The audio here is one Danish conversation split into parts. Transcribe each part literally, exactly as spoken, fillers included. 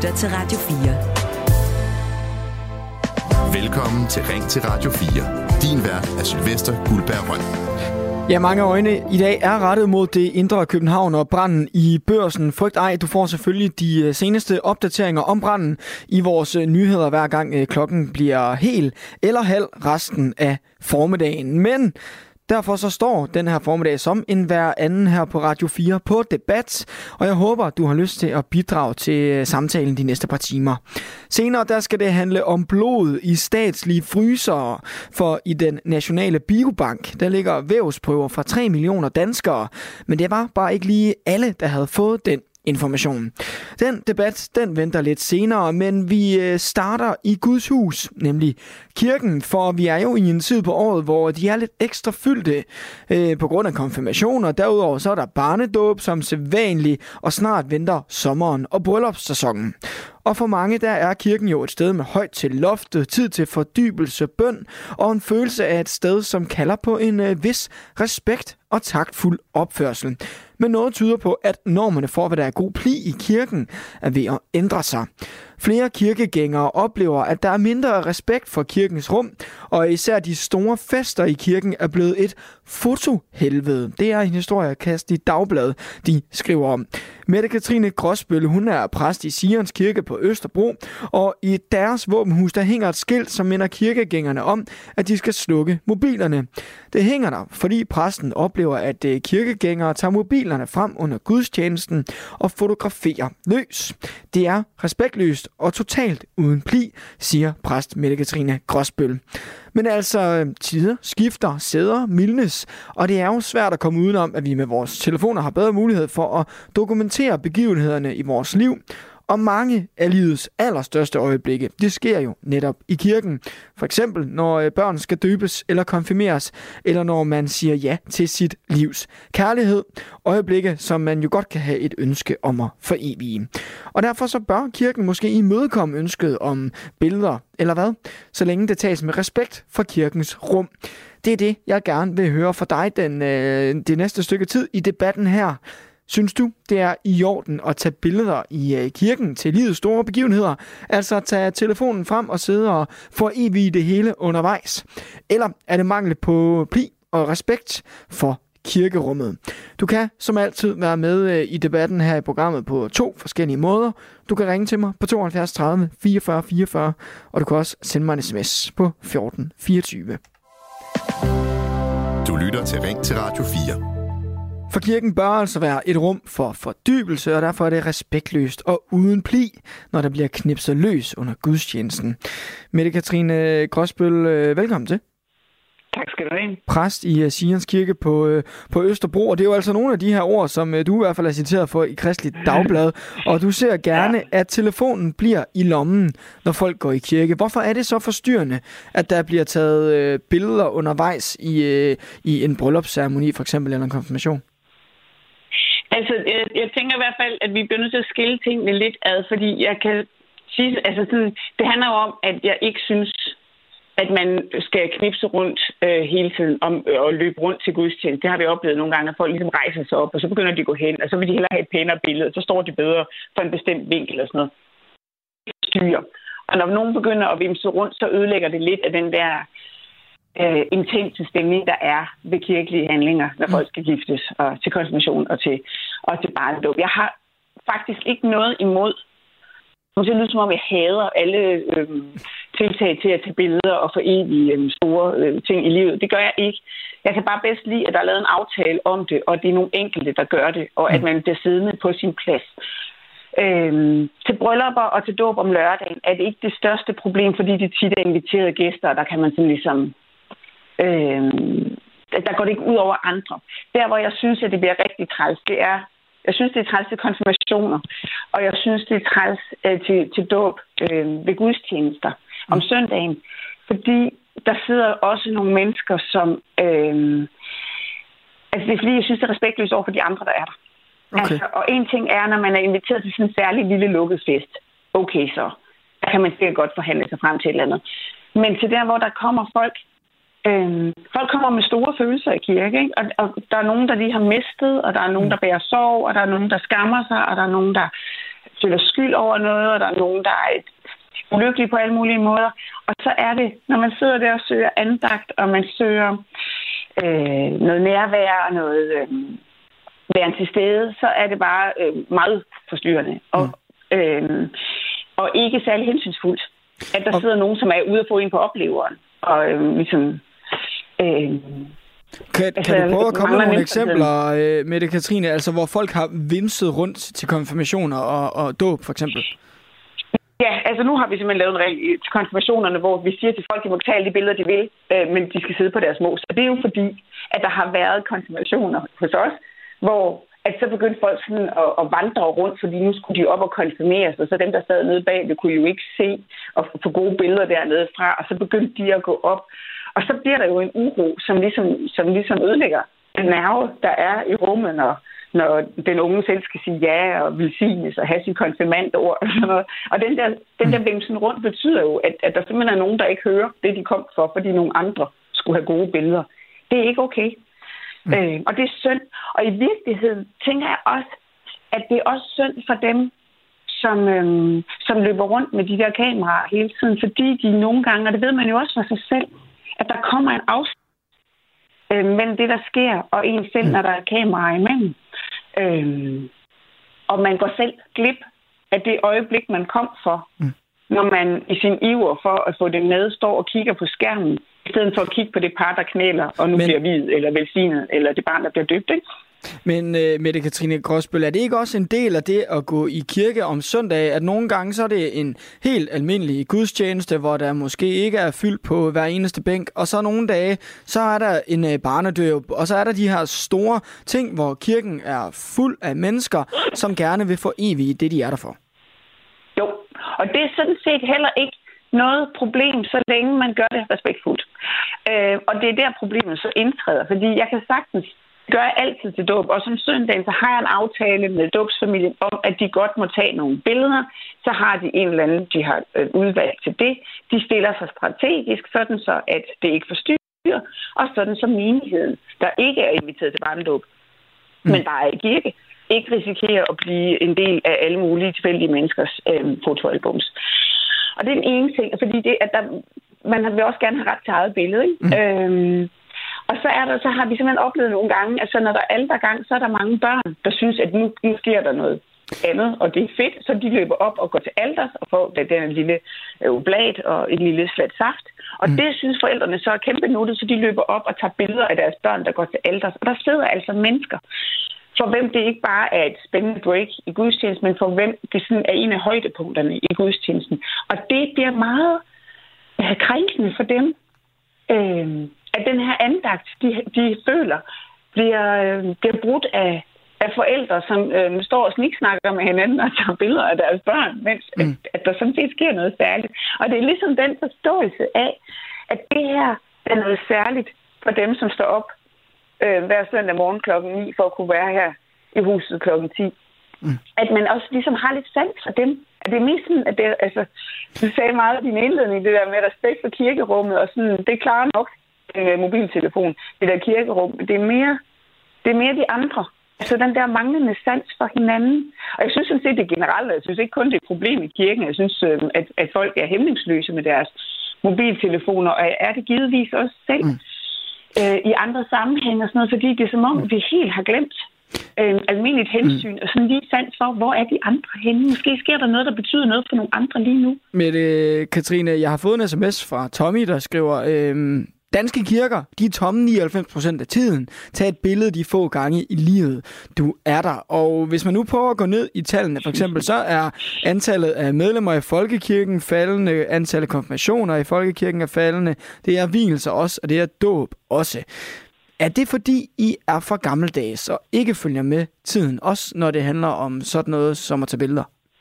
lytter til Radio fire. Velkommen til Ring til Radio fire. Din vært er Sylvester Guldberg Røn. Ja, mange øjne i dag er rettet mod det indre København og branden i Børsen. Frygt ej, du får selvfølgelig de seneste opdateringer om branden i vores nyheder, hver gang klokken bliver hel eller halv resten af formiddagen. Men derfor så står den her formiddag som en hver anden her på Radio fire på debat, og jeg håber, du har lyst til at bidrage til samtalen de næste par timer. Senere der skal det handle om blod i statslige frysere, for i den nationale biobank, der ligger vævsprøver fra tre millioner danskere, men det var bare ikke lige alle, der havde fået den information. Den debat, den venter lidt senere, men vi starter i Guds hus, nemlig kirken, for vi er jo i en tid på året, hvor de er lidt ekstra fyldte øh, på grund af konfirmationer. Derudover så er der barnedåb som sædvanligt, og snart venter sommeren og bryllupssæsonen. Og for mange, der er kirken jo et sted med højt til loftet, tid til fordybelse, bøn og en følelse af et sted, som kalder på en øh, vis respekt og taktfuld opførsel. Men noget tyder på, at normerne for, hvad der er god pli i kirken, er ved at ændre sig. Flere kirkegængere oplever, at der er mindre respekt for kirkens rum, og især de store fester i kirken er blevet et fotohelvede. Det er en historiekast i Dagbladet, de skriver om. Mette Katrine Gråsbøl, hun er præst i Sions Kirke på Østerbro, og i deres våbenhus, der hænger et skilt, som minder kirkegængerne om, at de skal slukke mobilerne. Det hænger der, fordi præsten oplever, at kirkegængere tager mobilerne frem under gudstjenesten og fotograferer løs. Det er respektløst og totalt uden pli, siger præst Mette Katrine Gråsbøl. Men altså, tider skifter, sæder, mildnes, og det er jo svært at komme udenom, at vi med vores telefoner har bedre mulighed for at dokumentere begivenhederne i vores liv. Og mange af livets allerstørste øjeblikke, det sker jo netop i kirken. For eksempel når børn skal døbes eller konfirmeres, eller når man siger ja til sit livs kærlighed. Øjeblikke, som man jo godt kan have et ønske om at forevige. Og derfor så bør kirken måske imødekomme ønsket om billeder, eller hvad? Så længe det tages med respekt for kirkens rum. Det er det, jeg gerne vil høre fra dig den, øh, det næste stykke tid i debatten her. Synes du, det er i orden at tage billeder i kirken til livets store begivenheder? Altså tage telefonen frem og sidde og forevige det hele undervejs? Eller er det mangel på pli og respekt for kirkerummet? Du kan som altid være med i debatten her i programmet på to forskellige måder. Du kan ringe til mig på tooghalvfjerds tredive fireogfyrre fireogfyrre, og du kan også sende mig en sms på fjorten fireogtyve. Du lytter til Ring til Radio fire. For kirken bør altså være et rum for fordybelse, og derfor er det respektløst og uden pli, når der bliver knipset løs under gudstjenesten. Mette Katrine Gråsbøl, velkommen til. Tak skal du have. Præst i Sions Kirke på, på Østerbro, og det er jo altså nogle af de her ord, som du i hvert fald er citeret for i Kristeligt Dagblad, og du ser gerne, ja. at telefonen bliver i lommen, når folk går i kirke. Hvorfor er det så forstyrrende, at der bliver taget billeder undervejs i, i en bryllupsceremoni, for eksempel, eller en konfirmation? Altså, jeg, jeg tænker i hvert fald, at vi bliver nødt til at skille tingene lidt ad, fordi jeg kan sige, altså sådan, det handler jo om, at jeg ikke synes, at man skal knipse rundt øh, hele tiden om, øh, og løbe rundt til gudstjeneste. Det har vi oplevet nogle gange, at folk ligesom rejser sig op, og så begynder de at gå hen, og så vil de hellere have et pænere billede, så står de bedre for en bestemt vinkel og sådan noget. Styr. Og når nogen begynder at vimse rundt, så ødelægger det lidt af den der øh, intense stemning, der er ved kirkelige handlinger, når folk skal giftes, og til konfirmation og til, og til barnedåb. Jeg har faktisk ikke noget imod. Det lyder som om, jeg hader alle øh, tiltag til at tage billeder og forevige øh, store øh, ting i livet. Det gør jeg ikke. Jeg kan bare bedst lide, at der er lavet en aftale om det, og det er nogle enkelte, der gør det, og at man bliver siddende på sin plads. Øhm, til bryllupper og til dåb om lørdagen er det ikke det største problem, fordi de tit er inviterede gæster, der kan man sådan ligesom... Øhm, der går det ikke ud over andre. Der, hvor jeg synes, at det bliver rigtig træls, det er... Jeg synes, det er træls til konfirmationer, og jeg synes, det er træls øh, til, til dåb øh, ved gudstjenester om søndagen. Fordi der sidder også nogle mennesker, som... Øh, altså, det er fordi, jeg synes, det er respektløst over for de andre, der er der. Okay. Altså, og en ting er, når man er inviteret til sådan en særlig lille lukket fest. Okay, så. Der kan man sikkert godt forhandle sig frem til et eller andet. Men til der, hvor der kommer folk... Øhm, folk kommer med store følelser i kirke, ikke? Og, og der er nogen, der lige har mistet, og der er nogen, der bærer sorg, og der er nogen, der skammer sig, og der er nogen, der føler skyld over noget, og der er nogen, der er et ulykkelige på alle mulige måder. Og så er det, når man sidder der og søger andagt, og man søger øh, noget nærvær og noget øh, væren til stede, så er det bare øh, meget forstyrrende. Og, øh, og ikke særlig hensynsfuldt. At der sidder nogen, som er ude at få en på opleveren. Og øh, ligesom... Øh, Kan, altså, kan du prøve at komme med nogle eksempler, øh, Mette Katrine, altså hvor folk har vimset rundt til konfirmationer og, og dåb, for eksempel? Ja, altså nu har vi simpelthen lavet en regel til konfirmationerne, hvor vi siger til folk, at de må tage alle de billeder, de vil, øh, men de skal sidde på deres mos. Og det er jo fordi, at der har været konfirmationer hos os, hvor at så begyndte folk sådan at, at vandre rundt, fordi nu skulle de op og konfirmeres, og så dem, der sad nede bag, det kunne jo ikke se og få gode billeder dernede fra, og så begyndte de at gå op. Og så bliver der jo en uro, som ligesom, som ligesom ødelægger den nerve, der er i rummet, når, når den unge selv skal sige ja og velsignes og have sin konfirmandord og sådan noget. Og den der, den der vimsen rundt betyder jo, at, at der simpelthen er nogen, der ikke hører det, de kom for, fordi nogle andre skulle have gode billeder. Det er ikke okay. Mm. Øh, og det er synd. Og i virkeligheden tænker jeg også, at det er også synd for dem, som, øhm, som løber rundt med de der kameraer hele tiden, fordi de nogle gange, og det ved man jo også for sig selv, at der kommer en afstand øh, mellem det, der sker, og en selv, når der er kamera imellem. Øh, og man går selv glip af det øjeblik, man kom for, mm. når man i sin iver for at få det med, står og kigger på skærmen, i stedet for at kigge på det par, der knæler, og nu Men... bliver viet, eller velsignet, eller det barn, der bliver døbt, ikke? Men uh, Mette Katrine Gråsbøl, er det ikke også en del af det at gå i kirke om søndag, at nogle gange så er det en helt almindelig gudstjeneste, hvor der måske ikke er fyldt på hver eneste bænk, og så nogle dage, så er der en uh, barnedåb, og så er der de her store ting, hvor kirken er fuld af mennesker, som gerne vil få evigt det, de er der for. Jo, og det er sådan set heller ikke noget problem, så længe man gør det respektfuldt. Uh, og det er der problemet så indtræder, fordi jeg kan sagtens gør jeg altid til dåb. Og som søndagen, så har jeg en aftale med dåbsfamilien om, at de godt må tage nogle billeder. Så har de en eller anden, de har udvalgt til det. De stiller sig strategisk, sådan så, at det ikke forstyrrer. Og sådan så menigheden, der ikke er inviteret til barnedåb, mm. men bare er i kirke, ikke risikerer at blive en del af alle mulige tilfældige menneskers øh, fotoalbums. Og det er den ene ting, fordi det, at der, man vil også gerne have ret til eget billede, ikke? Mm. Øhm, Og så, er der, så har vi simpelthen oplevet nogle gange, at så når der er aldergang, så er der mange børn, der synes, at nu, nu sker der noget andet, og det er fedt, så de løber op og går til alders og får den lille oblat og et lille slat saft. Og mm. det synes forældrene så er kæmpe nuttet, så de løber op og tager billeder af deres børn, der går til alders. Og der sidder altså mennesker, for hvem det ikke bare er et spændende break i gudstjenesten, men for hvem det sådan er en af højdepunkterne i gudstjenesten. Og det bliver meget øh, krænkende for dem, øh, at den her andagt, de, de føler, bliver, øh, bliver brudt af, af forældre, som øh, står og sniksnakker med hinanden og tager billeder af deres børn, mens mm. at, at der sådan set sker noget særligt. Og det er ligesom den forståelse af, at det her er noget særligt for dem, som står op øh, hver søndag morgen klokken ni for at kunne være her i huset klokken ti. Mm. At man også ligesom har lidt sans for dem. At det er mest sådan, at det, altså, du sagde meget af din indledning, det der med respekt for kirkerummet, og sådan, det klarer nok en mobiltelefon, det der kirkerum. Det er mere, det er mere de andre. Altså den der manglende sans for hinanden. Og jeg synes sådan set, det generelt, jeg synes ikke kun, det er et problem i kirken. Jeg synes, at, at folk er hæmningsløse med deres mobiltelefoner, og er det givetvis også selv mm. øh, i andre sammenhænge og sådan noget, fordi det er som om, vi helt har glemt øh, almindeligt hensyn, mm. og sådan lige sans for, hvor er de andre henne? Måske sker der noget, der betyder noget for nogle andre lige nu. Mette Katrine, jeg har fået en sms fra Tommy, der skriver... Øh... Danske kirker, de er tomme nioghalvfems procent af tiden. Tag et billede de få gange i livet. Du er der. Og hvis man nu prøver at gå ned i tallene, for eksempel, så er antallet af medlemmer i folkekirken faldende, antallet af konfirmationer i folkekirken er faldende, det er vielser også, og det er dåb også. Er det fordi, I er for gammeldags og ikke følger med tiden, også når det handler om sådan noget som at tage billeder?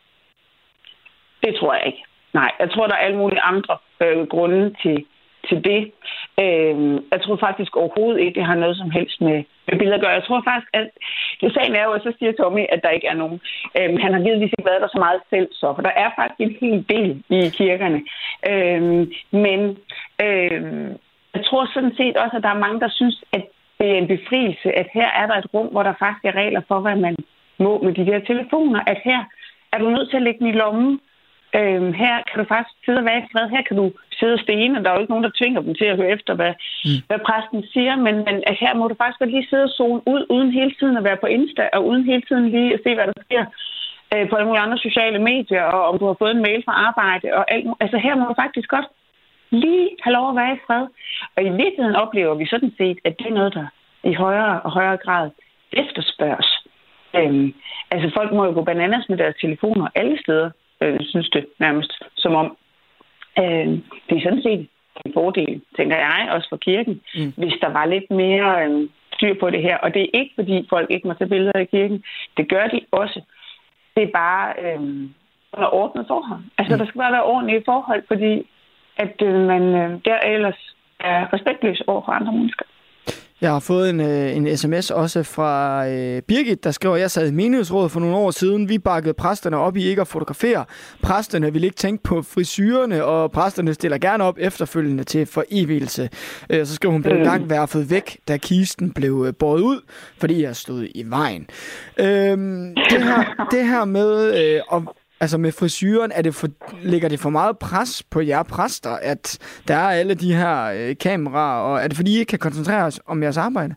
Det tror jeg ikke. Nej, jeg tror, der er alle mulige andre øh, grunde til til det. Øh, jeg tror faktisk overhovedet ikke, det har noget som helst med, med billeder at gøre. Jeg tror faktisk, at det sagen er jo, at så siger Tommy, at der ikke er nogen. Øh, han har givetvis ikke været der så meget selv, så, for der er faktisk en hel del i kirkerne. Øh, men øh, jeg tror sådan set også, at der er mange, der synes, at det er en befrielse, at her er der et rum, hvor der faktisk er regler for, hvad man må med de der telefoner, at her er du nødt til at lægge den i lommen. Øhm, her kan du faktisk sidde og være i fred. Her kan du sidde og stene, og der er jo ikke nogen, der tvinger dem til at høre efter, hvad, mm. hvad præsten siger. Men, men at her må du faktisk godt lige sidde og zone ud, uden hele tiden at være på Insta, og uden hele tiden lige at se, hvad der sker øh, på alle mulige andre sociale medier, og om du har fået en mail fra arbejde. Og alt, altså her må du faktisk godt lige have lov at være i fred. Og i virkeligheden oplever vi sådan set, at det er noget, der i højere og højere grad efterspørges. Øhm, altså folk må jo gå bananas med deres telefoner alle steder, øh, synes det nærmest, som om øh, det er sådan set en fordel, tænker jeg, også for kirken, mm. hvis der var lidt mere øh, styr på det her. Og det er ikke, fordi folk ikke må tage billeder i kirken. Det gør de også. Det er bare øh, under ordnet forhold. Altså, mm. der skal bare være ordentlige forhold, fordi at øh, man øh, der ellers er respektløs over for andre mennesker. Jeg har fået en, en sms også fra øh, Birgit, der skriver, at jeg sad i menighedsrådet for nogle år siden. Vi bakkede præsterne op i ikke at fotografere. Præsterne ville ikke tænke på frisyrerne, og præsterne stiller gerne op efterfølgende til forevigelse. Øh, så skriver hun, blev en gang værfet væk, da kisten blev båret ud, fordi jeg stod i vejen. Øh, det, her, det her med øh, at Altså med frisyren, er det for, lægger det for meget pres på jer præster, at der er alle de her øh, kameraer, og er det fordi, I ikke kan koncentrere os om jeres arbejde?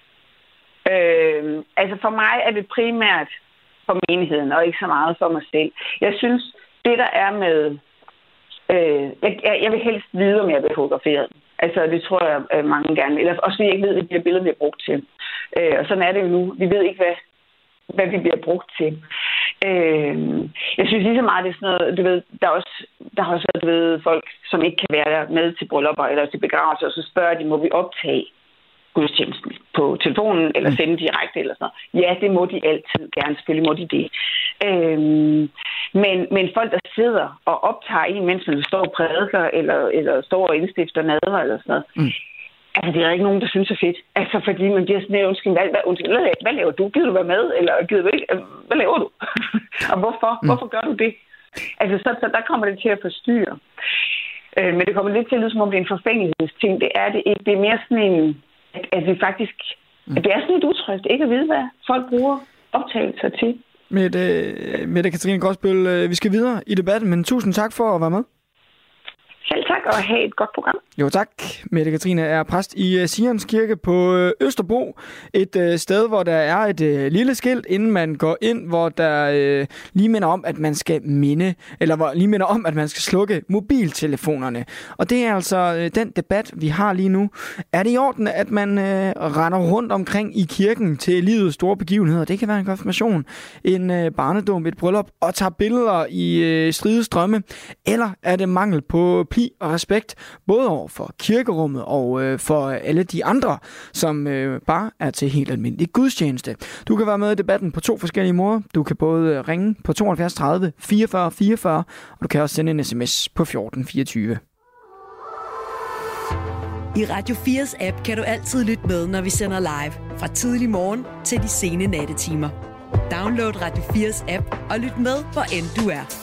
Øh, altså for mig er det primært for menigheden, og ikke så meget for mig selv. Jeg synes, det der er med... Øh, jeg, jeg vil helst vide, om jeg vil fotografere. Altså det tror jeg mange gerne vil. Også fordi jeg ikke ved, hvad de her billeder bliver brugt til. Øh, og sådan er det jo nu. Vi ved ikke, hvad, hvad vi bliver brugt til. Øh, jeg synes lige så meget, det er sådan noget, du ved, der er også, der har også været, du ved, folk, som ikke kan være med til bryllupper eller til begravelser, og så spørger de, må vi optage gudstjenesten på telefonen, eller sende direkte, eller sådan noget. Ja, det må de altid gerne, selvfølgelig må de det. Øh, men, men folk, der sidder og optager en, mens man står og prædiker, eller, eller står og indstifter nadver, eller sådan noget, mm. Altså, det er ikke nogen, der synes er fedt. Altså, fordi man bliver sådan, undskyld, hvad, hvad, undskyld, hvad, hvad laver du? Gider du være med? Eller gider du ikke? Hvad laver du? Og hvorfor? Mm. Hvorfor gør du det? Altså, så, så der kommer det til at forstyrre. Øh, men det kommer lidt til at lyde, som om det er en forfængelighedsting. Det er det ikke. Det er mere sådan en, at, at vi faktisk... Mm. At det er sådan et utrygt, ikke at vide, hvad folk bruger optagelser til. Mette, Mette Katrine Gråsbøl, vi skal videre i debatten, men tusind tak for at være med. Selv tak, og have et godt program. Jo tak. Mette Katrine er præst i Sions Kirke på Østerbro. Et øh, sted, hvor der er et øh, lille skilt, inden man går ind, hvor der øh, lige minder om, at man skal minde, eller hvor lige minder om, at man skal slukke mobiltelefonerne. Og det er altså øh, den debat, vi har lige nu. Er det i orden, at man øh, render rundt omkring i kirken til livets store begivenheder? Det kan være en konfirmation, en øh, barnedåb, et bryllup, og tager billeder i øh, stridestrømme? Eller er det mangel på og respekt, både over for kirkerummet og øh, for alle de andre, som øh, bare er til helt almindelig gudstjeneste. Du kan være med i debatten på to forskellige måder. Du kan både ringe på tooghalvfjerds tredive fireogfyrre fireogfyrre, og du kan også sende en sms på fjorten fireogtyve. I Radio fires app kan du altid lytte med, når vi sender live. Fra tidlig morgen til de sene nattetimer. Download Radio fires app og lyt med, hvor end du er.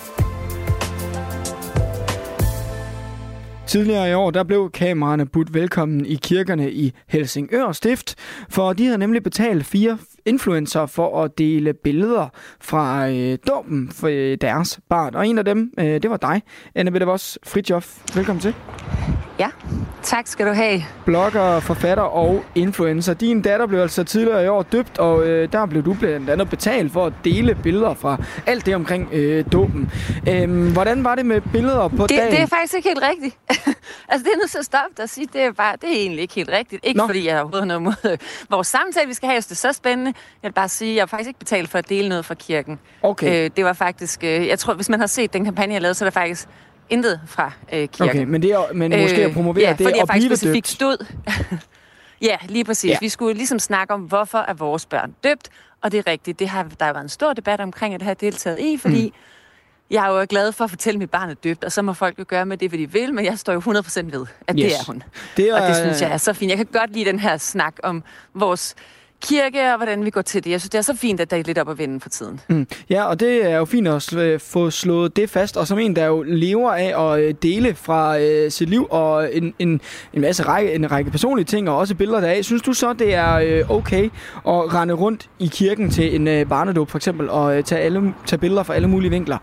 Tidligere i år, der blev kameraerne budt velkommen i kirkerne i Helsingør Stift, for de havde nemlig betalt fire influencer for at dele billeder fra øh, dåben for øh, deres barn. Og en af dem, øh, det var dig, Anne-Mette Voss Fridtjof. Velkommen til. Ja, tak skal du have. Blogger, forfatter og influencer. Din datter blev altså tidligere i år døbt, og øh, der blev du blandt andet betalt for at dele billeder fra alt det omkring øh, dåben. Øh, hvordan var det med billeder på det, dagen? Det er faktisk ikke helt rigtigt. altså, det er nødt til at stoppe dig og sige, det er, bare, det er egentlig ikke helt rigtigt. Ikke Nå. fordi jeg har overhovedet noget mod vores samtale, vi skal have, det er så spændende. Jeg vil bare sige, at jeg har faktisk ikke betalt for at dele noget fra kirken. Okay. Øh, det var faktisk, øh, jeg tror, hvis man har set den kampagne, jeg lavede, så er der faktisk intet fra øh, kirken. Okay, men det er men måske at promovere øh, ja, det at blive specifikt døbt. Stod. ja, lige præcis. Ja. Vi skulle ligesom snakke om, hvorfor er vores børn døbt, og det er rigtigt. Det har der været en stor debat omkring, at det har deltaget i, fordi mm. jeg er jo glad for at fortælle, at mit barn er døbt, og så må folk jo gøre med det, hvad de vil, men jeg står jo hundrede procent ved, at yes. det er hun. Det er, og det synes jeg er så fint. Jeg kan godt lide den her snak om vores kirke, og hvordan vi går til det. Jeg synes, det er så fint, at der er lidt op at vende for tiden. Mm. Ja, og det er jo fint at øh, få slået det fast, og som en, der jo lever af at øh, dele fra øh, sit liv, og en, en, en masse række, en række personlige ting, og også billeder deraf. Synes du så, det er øh, okay at rende rundt i kirken til en øh, barnedåb, for eksempel, og øh, tage, alle, tage billeder fra alle mulige vinkler?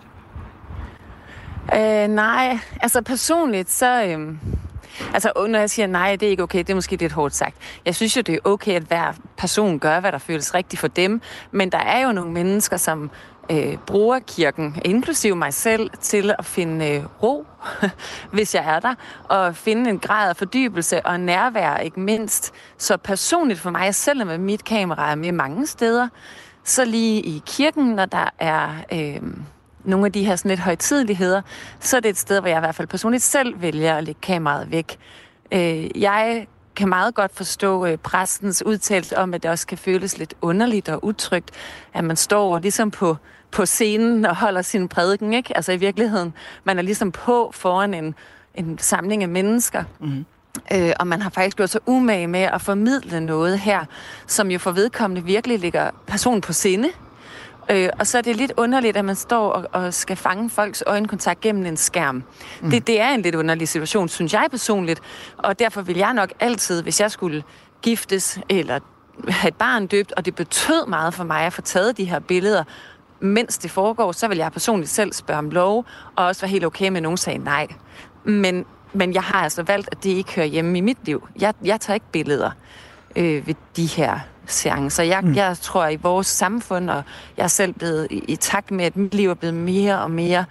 Øh, nej, altså personligt, så... Øh... Altså, når jeg siger nej, det er ikke okay, det er måske lidt hårdt sagt. Jeg synes jo, det er okay, at hver person gør, hvad der føles rigtigt for dem. Men der er jo nogle mennesker, som øh, bruger kirken, inklusive mig selv, til at finde øh, ro, hvis jeg er der, og finde en grad af fordybelse og nærvær, ikke mindst. Så personligt for mig, selvom med mit kamera er med mange steder, så lige i kirken, når der er... Øh, nogle af de her sådan lidt højtideligheder, så er det et sted, hvor jeg i hvert fald personligt selv vælger at lægge kameraet væk. Øh, jeg kan meget godt forstå øh, præstens udtalelse om, at det også kan føles lidt underligt og utrygt, at man står ligesom på, på scenen og holder sin prædiken, ikke? Altså i virkeligheden, man er ligesom på foran en, en samling af mennesker. Mm-hmm. Øh, og man har faktisk gjort sig umage med at formidle noget her, som jo for vedkommende virkelig ligger personen på sinde. Øh, og så er det lidt underligt, at man står og, og skal fange folks øjenkontakt gennem en skærm. Mm. Det, det er en lidt underlig situation, synes jeg personligt. Og derfor vil jeg nok altid, hvis jeg skulle giftes eller have et barn døbt, og det betød meget for mig at få taget de her billeder, mens det foregår, så vil jeg personligt selv spørge om lov, og også være helt okay med, at nogen sagde nej. Men, men jeg har altså valgt, at det ikke hører hjemme i mit liv. Jeg, jeg tager ikke billeder øh, ved de her seancer. Jeg, mm. jeg tror, i vores samfund, og jeg er selv blevet i, i takt med, at mit liv er blevet mere og mere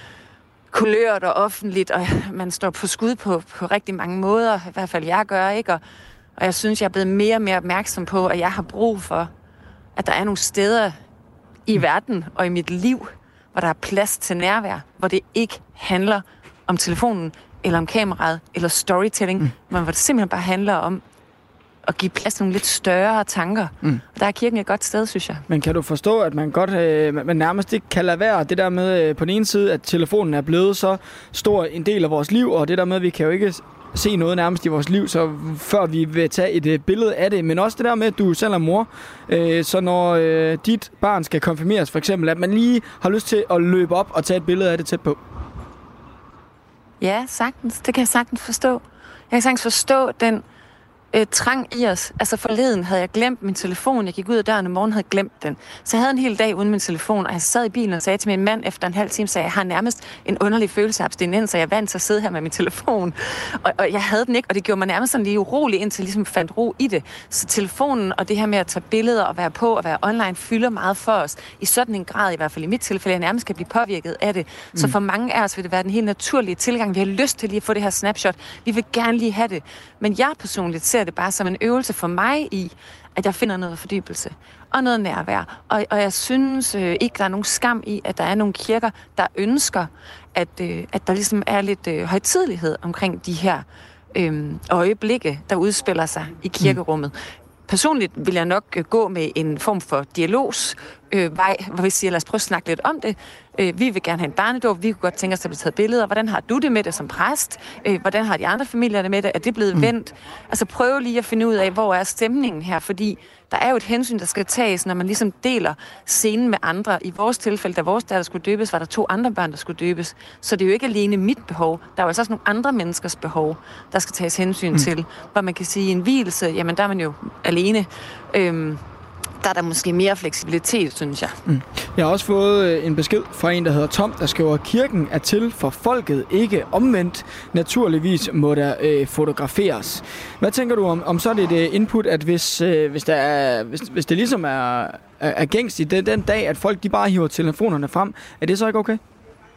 kulørt og offentligt, og man står på skud på, på rigtig mange måder, i hvert fald jeg gør, ikke? Og, og jeg synes, jeg er blevet mere og mere opmærksom på, at jeg har brug for, at der er nogle steder i verden og i mit liv, hvor der er plads til nærvær, hvor det ikke handler om telefonen, eller om kameraet, eller storytelling, mm. men hvor det simpelthen bare handler om at give plads til nogle lidt større tanker. Mm. Og der er kirken et godt sted, synes jeg. Men kan du forstå, at man godt, øh, man nærmest ikke kan lade være det der med øh, på den ene side, at telefonen er blevet så stor en del af vores liv, og det der med, at vi kan jo ikke se noget nærmest i vores liv, så før vi vil tage et øh, billede af det. Men også det der med, at du selv er mor, øh, så når øh, dit barn skal konfirmeres for eksempel, at man lige har lyst til at løbe op og tage et billede af det tæt på. Ja, sagtens. Det kan jeg sagtens forstå. Jeg kan sagtens forstå den Øh, trang i os. Altså forleden havde jeg glemt min telefon. Jeg gik ud af døren om morgenen, havde glemt den. Så jeg havde en hel dag uden min telefon, og jeg sad i bilen og sagde til min mand efter en halv time, så jeg har nærmest en underlig følelse af abstinens, så jeg er vant til at sidde her med min telefon. Og, og jeg havde den ikke, og det gjorde mig nærmest sådan lige urolig, indtil jeg ligesom fandt ro i det. Så telefonen og det her med at tage billeder og være på og være online fylder meget for os. I sådan en grad, i hvert fald i mit tilfælde, jeg nærmest kan blive påvirket af det. Mm. Så for mange af os vil det være den helt naturlige tilgang. Vi har lyst til lige at få det her snapshot. Vi vil gerne lige have det. Men jeg personligt ser det bare som en øvelse for mig i, at jeg finder noget fordybelse og noget nærvær. Og, og jeg synes øh, ikke, der er nogen skam i, at der er nogle kirker, der ønsker, at, øh, at der ligesom er lidt øh, højtidelighed omkring de her øh, øjeblikke, der udspiller sig i kirkerummet. Mm. Personligt vil jeg nok øh, gå med en form for dialogsvej, øh, hvor vi siger, lad os prøve at snakke lidt om det. Øh, vi vil gerne have en barnedåb, vi kunne godt tænke os at blive taget billeder. Hvordan har du det med det som præst? Øh, hvordan har de andre familier det med det? Er det blevet mm. vendt? Altså prøve lige at finde ud af, hvor er stemningen her, fordi der er jo et hensyn, der skal tages, når man ligesom deler scenen med andre. I vores tilfælde, da vores datter skulle døbes, var der to andre børn, der skulle døbes. Så det er jo ikke alene mit behov. Der er jo altså også nogle andre menneskers behov, der skal tages hensyn mm. til. Hvor man kan sige, en vielse, jamen der er man jo alene. Øhm, der er der måske mere fleksibilitet, synes jeg. Mm. Jeg har også fået en besked fra en, der hedder Tom, der skriver, kirken er til for folket, ikke omvendt. Naturligvis må der øh, fotograferes. Hvad tænker du om, om så er det et input, at hvis, øh, hvis, der er, hvis, hvis det ligesom er, er, er gængst i den, den dag, at folk de bare hiver telefonerne frem, er det så ikke okay?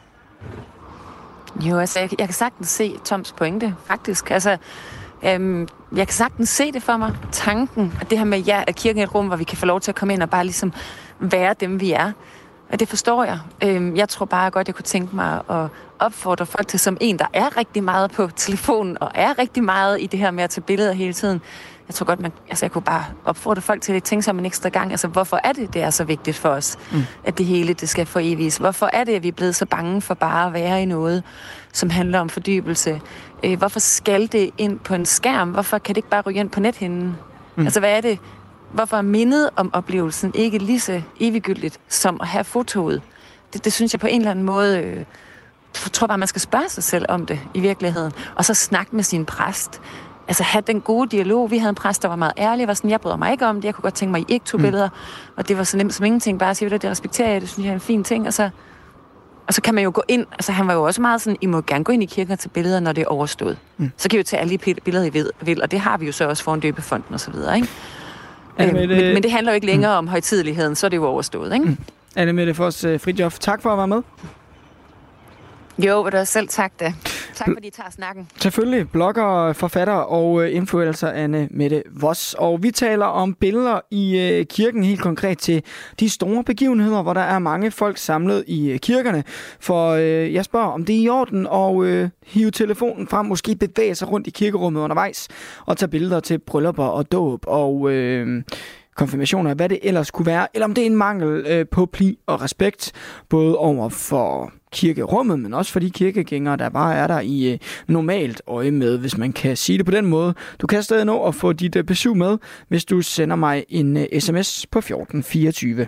Jo, altså jeg, jeg kan sagtens se Toms pointe, faktisk. Altså, Øhm, jeg kan sagtens se det for mig, tanken, at det her med, ja, at kirken er et rum, hvor vi kan få lov til at komme ind og bare ligesom være dem, vi er. Og det forstår jeg. Øhm, jeg tror bare godt, jeg kunne tænke mig at opfordre folk til, som en, der er rigtig meget på telefonen, og er rigtig meget i det her med at tage billeder hele tiden. Jeg tror godt, man, altså jeg kunne bare opfordre folk til at tænke sig om en ekstra gang. Altså, hvorfor er det, det er så vigtigt for os, mm. at det hele, det skal foreviges? Hvorfor er det, at vi er blevet så bange for bare at være i noget, som handler om fordybelse? Øh, hvorfor skal det ind på en skærm? Hvorfor kan det ikke bare ryge ind på nethinden? Mm. Altså, hvad er det, hvorfor er mindet om oplevelsen ikke lige så eviggyldigt som at have fotoet? Det, det synes jeg på en eller anden måde... Øh, jeg tror bare, man skal spørge sig selv om det i virkeligheden. Og så snakke med sin præst. Altså have den gode dialog. Vi havde en præst, der var meget ærlig. Var sådan, jeg bryder mig ikke om det. Jeg kunne godt tænke mig, at I ikke tog mm. billeder. Og det var så nemt som ingenting. Bare at sige, at det respekterer jeg. Det synes jeg er en fin ting. Og så, og så kan man jo gå ind. Altså han var jo også meget sådan, I må gerne gå ind i kirken og tage billeder, når det er overstået. Mm. Så kan vi jo tage alle de billeder, I vil. Og det har vi jo så også foran døbefonden og så videre, ikke? Øhm, men, det... men det handler jo ikke længere mm. om højtideligheden. Så er det jo overstået, ikke? Mm. Annemette Foss Fridtjof, tak for at være med. Jo, vil du selv tak da. Tak fordi I tager snakken. Selvfølgelig. Blogger, forfatter og influencer Annemette Voss. Og vi taler om billeder i kirken, helt konkret til de store begivenheder, hvor der er mange folk samlet i kirkerne. For øh, jeg spørger, om det er i orden at øh, hive telefonen frem, måske bevæge sig rundt i kirkerummet undervejs og tage billeder til bryllupper og dåb og... Øh, konfirmationer, hvad det ellers kunne være, eller om det er en mangel øh, på pli og respekt, både over for kirkerummet, men også for de kirkegængere, der bare er der i øh, normalt øje med, hvis man kan sige det på den måde. Du kan stadig nå at få dit øh, besøg med, hvis du sender mig en øh, sms på fjorten fireogtyve.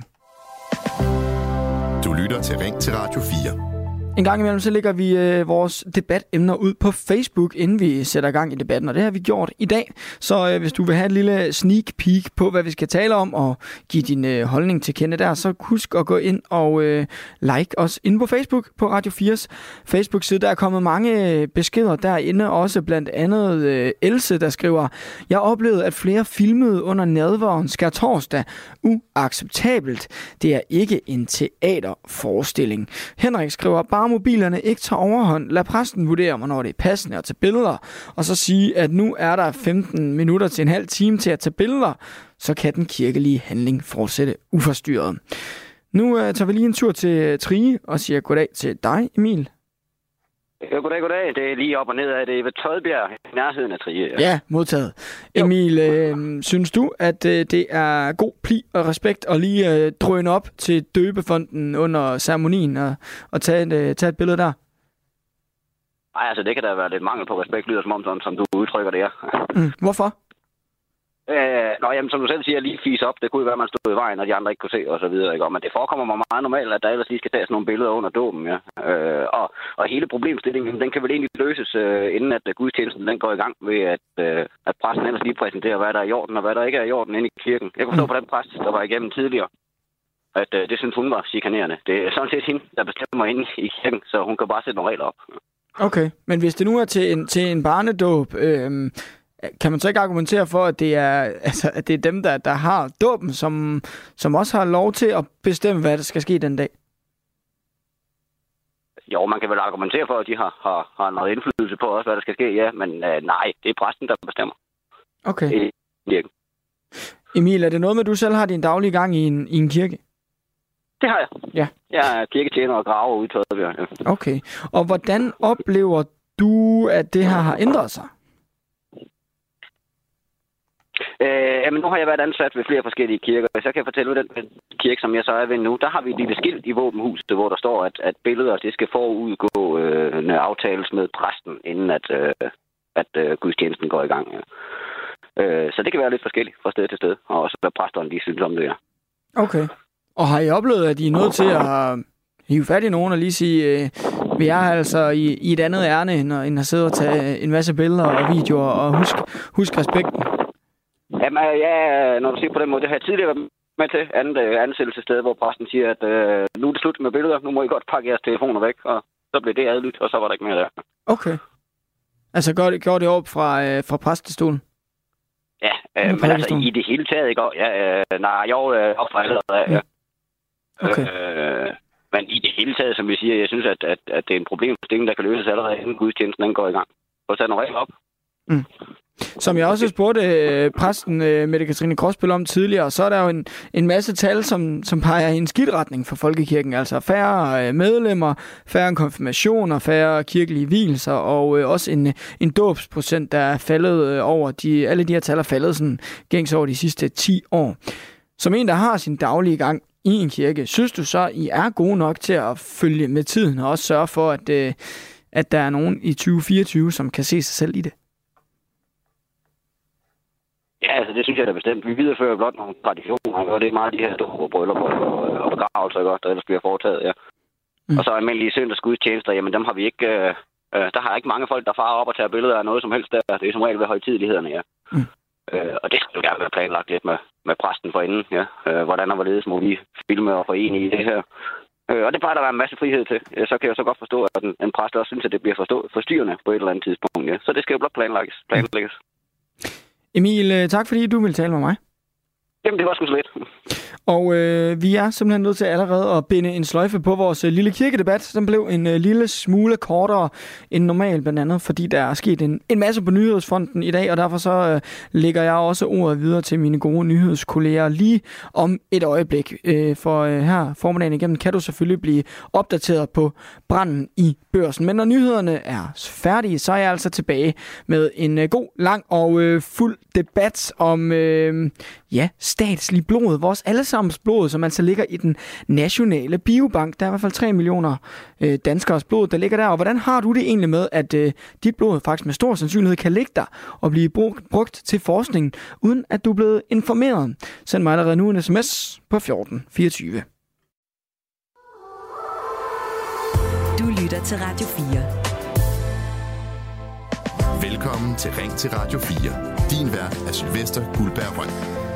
Du lytter til Ring til Radio fire. En gang imellem, så lægger vi øh, vores debatemner ud på Facebook, inden vi sætter i gang i debatten, og det har vi gjort i dag. Så øh, hvis du vil have et lille sneak peek på, hvad vi skal tale om, og give din øh, holdning til kende der, så husk at gå ind og øh, like os inde på Facebook, på Radio fires Facebook-side. Der er kommet mange beskeder derinde, også blandt andet øh, Else, der skriver, jeg oplevede, at flere filmede under nadveren skærtorsdag. Uacceptabelt. Det er ikke en teaterforestilling. Henrik skriver, bare mobilerne ikke tager overhånd. Lad præsten vurdere, hvornår det er passende at tage billeder, og så sige, at nu er der femten minutter til en halv time til at tage billeder, så kan den kirkelige handling fortsætte uforstyrret. Nu uh, tager vi lige en tur til Trige og siger goddag til dig, Emil. Ja, goddag, goddag. Det er lige op og ned af det ved Tøjbjerg, i nærheden af Trige. Ja, ja modtaget. Emil, øh, synes du, at øh, det er god pli og respekt at lige øh, drøne op til døbefonden under ceremonien og, og tage, et, øh, tage et billede der? Nej, altså det kan da være lidt mangel på respekt, lyder som om, som, som du udtrykker det her. Mm, hvorfor? Øh, nå, jamen, som du selv siger, lige fise op. Det kunne jo være, at man stod i vejen, og de andre ikke kunne se, og så videre. Ikke? Men det forekommer mig meget normalt, at der ellers lige skal tages nogle billeder under dåben. Ja. Øh, og, og hele problemstillingen, den kan vel egentlig løses, øh, inden at gudstjenesten den går i gang, ved at, øh, at præsten ellers lige præsenterer, hvad der er i orden, og hvad der ikke er i orden inde i kirken. Jeg kunne forstå på den præst, der var igennem tidligere, at øh, det synes hun var chikanerende. Det er sådan set hende, der bestemmer inde i kirken, så hun kan bare sætte nogle regler op. Okay, men hvis det nu er til en, til en barnedåb... Øh... Kan man så ikke argumentere for, at det er, altså, at det er dem, der, der har dåben, som, som også har lov til at bestemme, hvad der skal ske den dag? Jo, man kan vel argumentere for, at de har, har, har noget indflydelse på også, hvad der skal ske, ja. Men øh, nej, det er præsten, der bestemmer. Okay. I Emil, er det noget med, at du selv har din daglige gang i en, i en kirke? Det har jeg. Ja. Jeg er kirketjener og graver ude i Tøjbjerg. Ja. Okay. Og hvordan oplever du, at det her har ændret sig? Øh, jamen, nu har jeg været ansat ved flere forskellige kirker, så jeg kan fortælle, at den kirke, som jeg så er ved nu, der har vi et lille skilt i våbenhuset, hvor der står, at, at billeder, det skal forudgå øh, aftales med præsten, inden at, øh, at øh, gudstjenesten går i gang. Ja. Øh, så det kan være lidt forskelligt fra sted til sted, og også hvad præsterne lige synes om det, ja. Okay. Og har I oplevet, at I er nødt til at hive fat i nogen og lige sige, øh, vi er altså i, i et andet ærne, end at sidde og tage en masse billeder og videoer, og husk, husk respekten? Jamen, ja, når du siger på den måde, det har jeg tidligere været med til andet ansættelsessted, hvor præsten siger, at øh, nu er det slut med billeder, nu må I godt pakke jeres telefoner væk, og så blev det adlydt, og så var der ikke mere der. Okay. Altså, gjorde det, gjorde det op fra, øh, fra præstestolen? Ja, øh, men altså i det hele taget, ikke? Ja, øh, nej, jo, øh, op fra allerede, ja. Okay. Øh, men i det hele taget, som vi siger, jeg synes, at, at, at det er en problemstilling, der kan løses allerede, inden gudstjenesten den går i gang. Og så er nogle regler op. Mm. Som jeg også spurgte øh, præsten øh, Mette Katrine Gråsbøl om tidligere, så er der jo en, en masse tal, som, som peger i en skidt retning for folkekirken. Altså færre øh, medlemmer, færre konfirmationer, færre kirkelige vielser, og øh, også en, en dåbsprocent, der er faldet øh, over. De, alle de her tal er faldet sådan, gængs over de sidste ti år. Som en, der har sin daglige gang i en kirke, synes du så, I er gode nok til at følge med tiden, og også sørge for, at, øh, at der er nogen i tyve fireogtyve, som kan se sig selv i det? Ja, altså det synes jeg da bestemt. Vi viderefører blot nogle traditioner, og det er meget de her store bryllupper og, og begravelser, der ellers bliver foretaget, ja. Mm. Og så almindelige søndagsgudstjenester, jamen dem har vi ikke... Øh, øh, der har ikke mange folk, der farer op og tager billeder af noget som helst der. Det er som regel ved højtidelighederne, ja. Mm. Øh, og det skal jo gerne være planlagt lidt med, med præsten forinden, ja. Øh, hvordan og hvorledes må vi filme og forene i det her. Øh, og det plejer der at være en masse frihed til. Ja, så kan jeg så godt forstå, at en, en præst også synes, at det bliver forstå, forstyrrende på et eller andet tidspunkt, ja. Så det skal jo blot planlægges. planlægges. Emil, tak fordi du ville tale med mig. Jamen, det var sgu så lidt. Og øh, vi er simpelthen nødt til allerede at binde en sløjfe på vores øh, lille kirkedebat. Den blev en øh, lille smule kortere end normalt, blandt andet, fordi der er sket en, en masse på nyhedsfronten i dag, og derfor så øh, lægger jeg også ordet videre til mine gode nyhedskolleger lige om et øjeblik. Øh, for øh, her formiddagen igennem kan du selvfølgelig blive opdateret på branden i Børsen. Men når nyhederne er færdige, så er jeg altså tilbage med en øh, god, lang og øh, fuld debat om øh, ja, statslig blod. Vores allesammens blod, som altså ligger i den nationale biobank. Der er i hvert fald tre millioner øh, danskers blod, der ligger der. Og hvordan har du det egentlig med, at øh, dit blod faktisk med stor sandsynlighed kan ligge der og blive brugt, brugt til forskning, uden at du er blevet informeret? Send mig allerede nu en sms på fjorten fireogtyve. Du lytter til Radio fire. Velkommen til Ring til Radio fire. Din vært er Sylvester Guldberg Røn.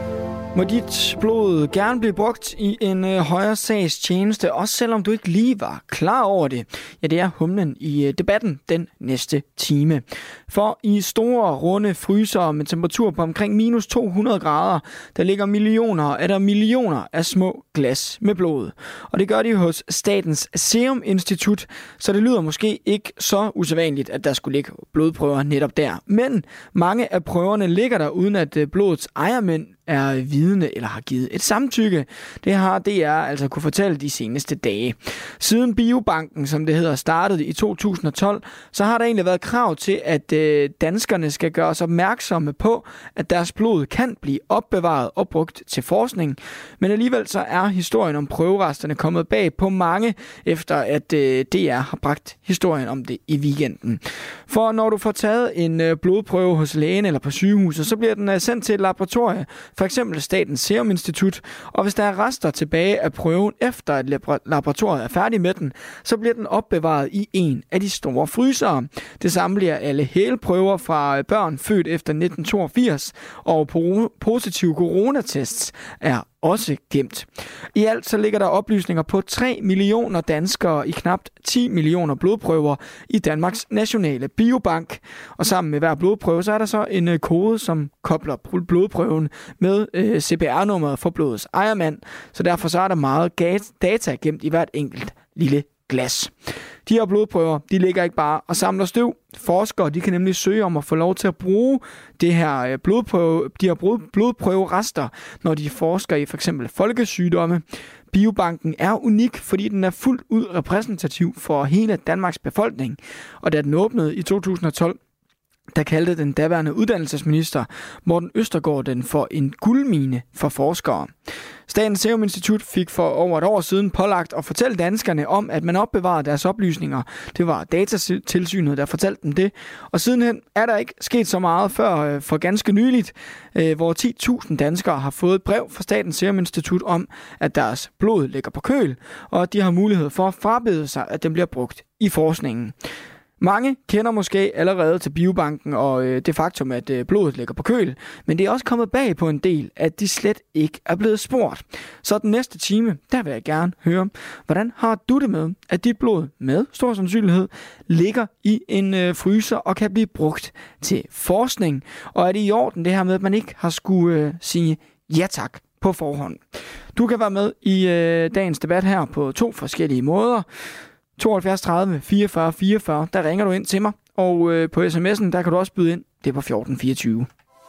Må dit blod gerne blive brugt i en øh, højere sags tjeneste, også selvom du ikke lige var klar over det? Ja, det er humlen i øh, debatten den næste time. For i store, runde fryser med temperatur på omkring minus to hundrede grader, der ligger millioner, er der millioner af små glas med blod. Og det gør de hos Statens Serum Institut, så det lyder måske ikke så usædvanligt, at der skulle ligge blodprøver netop der. Men mange af prøverne ligger der, uden at øh, blodets ejermænd er vidne eller har givet et samtykke. Det har D R altså kunne fortælle de seneste dage. Siden Biobanken, som det hedder, startede i to tusind og tolv, så har der egentlig været krav til, at øh, danskerne skal gøre os opmærksomme på, at deres blod kan blive opbevaret og brugt til forskning. Men alligevel så er historien om prøveresterne kommet bag på mange, efter at øh, D R har bragt historien om det i weekenden. For når du får taget en øh, blodprøve hos lægen eller på sygehuset, så bliver den øh, sendt til et laboratorie, for eksempel Statens Serum Institut, og hvis der er rester tilbage af prøven efter at laboratoriet er færdig med den, så bliver den opbevaret i en af de store frysere. Det samme bliver alle helprøver fra børn født efter nitten toogfirs, og positive coronatests er også gemt. I alt så ligger der oplysninger på tre millioner danskere i knapt ti millioner blodprøver i Danmarks nationale biobank. Og sammen med hver blodprøve, så er der så en kode, som kobler blodprøven med øh, C P R-nummeret for blodets ejermand. Så derfor så er der meget data gemt i hvert enkelt lille glas. De her blodprøver, de ligger ikke bare og samler støv. Forskere, de kan nemlig søge om at få lov til at bruge det her blodprøve, de her blodprøverester, når de forsker i for eksempel folkesygdomme. Biobanken er unik, fordi den er fuldt ud repræsentativ for hele Danmarks befolkning. Og da den åbnede i to tusind og tolv, der kaldte den daværende uddannelsesminister Morten Østergaard den for en guldmine for forskere. Statens Serum Institut fik for over et år siden pålagt at fortælle danskerne om, at man opbevarede deres oplysninger. Det var Datatilsynet, der fortalte dem det. Og sidenhen er der ikke sket så meget før for ganske nyligt, hvor ti tusind danskere har fået et brev fra Statens Serum Institut om, at deres blod ligger på køl, og at de har mulighed for at frabede sig, at den bliver brugt i forskningen. Mange kender måske allerede til biobanken og øh, det faktum, at øh, blodet ligger på køl, men det er også kommet bag på en del, at de slet ikke er blevet spurgt. Så den næste time, der vil jeg gerne høre, hvordan har du det med, at dit blod med stor sandsynlighed ligger i en øh, fryser og kan blive brugt til forskning? Og er det i orden det her med, at man ikke har skulle øh, sige ja tak på forhånd? Du kan være med i øh, dagens debat her på to forskellige måder. tooghalvfjerds tredive fireogfyrre fireogfyrre, der ringer du ind til mig, og øh, på sms'en, der kan du også byde ind, det er på fjorten fireogtyve.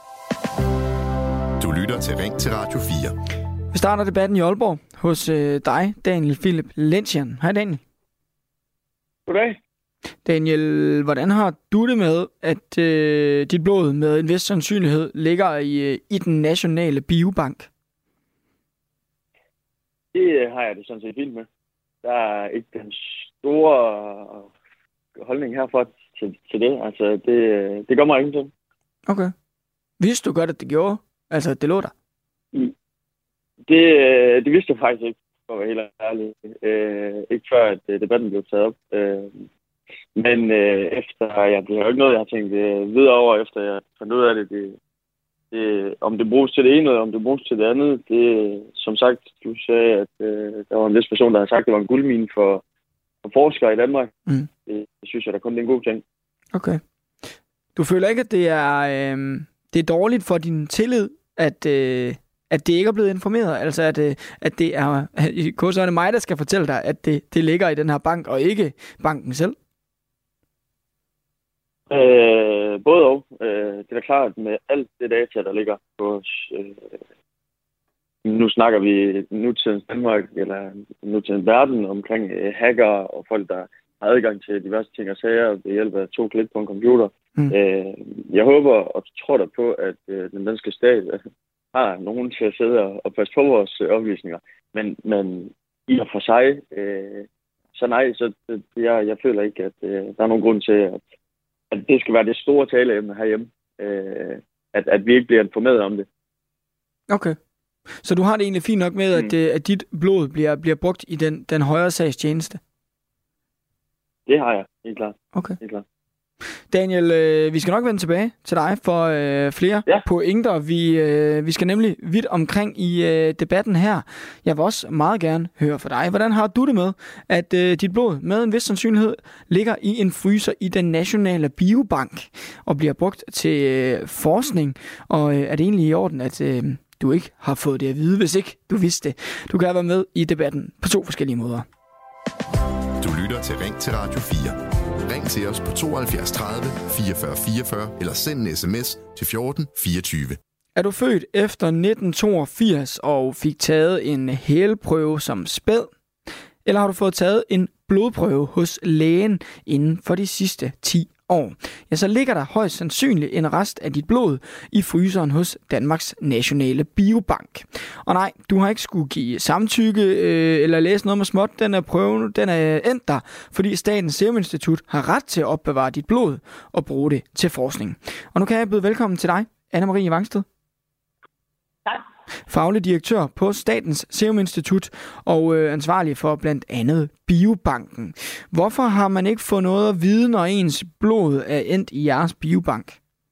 Du lytter til Ring til Radio fire. Vi starter debatten i Aalborg hos øh, dig, Daniel Philip Lentjen. Hej Daniel. Goddag. Daniel, hvordan har du det med, at øh, dit blod med en vis sandsynlighed ligger i, øh, i den nationale biobank? Det har jeg det sådan set fint med. Der er ikke den store holdning herfor til, til det. Altså, det, det gør mig ingenting. Okay. Vidste du godt, at det gjorde Altså, det lå der. Det, det vidste jeg faktisk ikke, for at være helt ærlig. Øh, ikke før, at debatten blev taget op. Øh, men øh, efter, ja, det er jo ikke noget, jeg har tænkt øh, videre over, efter jeg fandt ud af det. det, det om det bruges til det ene, eller om det bruges til det andet. Det, som sagt, du sagde, at øh, der var en vis person, der havde sagt, at det var en guldmine for, for forskere i Danmark. Mm. Det, det synes jeg da kun det er en god ting. Okay. Du føler ikke, at det er, øh, det er dårligt for din tillid, at... Øh at det ikke er blevet informeret, altså at, at det er, i kurset er det mig, der skal fortælle dig, at det, det ligger i den her bank, og ikke banken selv? Øh, både og. Øh, det er da klart, med alt det data, der ligger på øh, nu snakker vi nutidens Danmark, eller nutidens verden, omkring øh, hacker og folk, der har adgang til diverse ting og sager ved hjælp af to klik på en computer. Mm. Øh, jeg håber og tror der på, at øh, den danske stat har nogen til at sidde og passe på vores øh, oplysninger. Men, men i og for sig, øh, så nej, så det, jeg, jeg føler ikke, at øh, der er nogen grund til, at, at det skal være det store taleemne herhjemme. Øh, at, at vi ikke bliver informeret om det. Okay. Så du har det egentlig fint nok med, mm. at, at dit blod bliver, bliver brugt i den, den højere sags tjeneste? Det har jeg, helt klart. Okay. Helt klart. Daniel, øh, vi skal nok vende tilbage til dig for øh, flere ja. pointer. Vi, øh, vi skal nemlig vidt omkring i øh, debatten her. Jeg vil også meget gerne høre fra dig. Hvordan har du det med, at øh, dit blod med en vis sandsynlighed ligger i en fryser i den nationale biobank og bliver brugt til øh, forskning? Og øh, er det egentlig i orden, at øh, du ikke har fået det at vide, hvis ikke du vidste det? Du kan være med i debatten på to forskellige måder. Du lytter til Ring til Radio fire. Ring til os på tooghalvfjerds tredive fireogfyrre fireogfyrre eller send en sms til fjorten fireogtyve. Er du født efter nitten toogfirs og fik taget en hælprøve som spæd? Eller har du fået taget en blodprøve hos lægen inden for de sidste ti år? Ja, så ligger der højst sandsynligt en rest af dit blod i fryseren hos Danmarks Nationale Biobank. Og nej, du har ikke skulle give samtykke øh, eller læse noget med småt. Den er prøven, den er endt der, fordi Statens Serum Institut har ret til at opbevare dit blod og bruge det til forskning. Og nu kan jeg byde velkommen til dig, Anne-Marie Vangsted. Tak. Faglig direktør på Statens Serum Institut og øh, ansvarlig for blandt andet Biobanken. Hvorfor har man ikke fået noget at vide, når ens blod er endt i jeres biobank?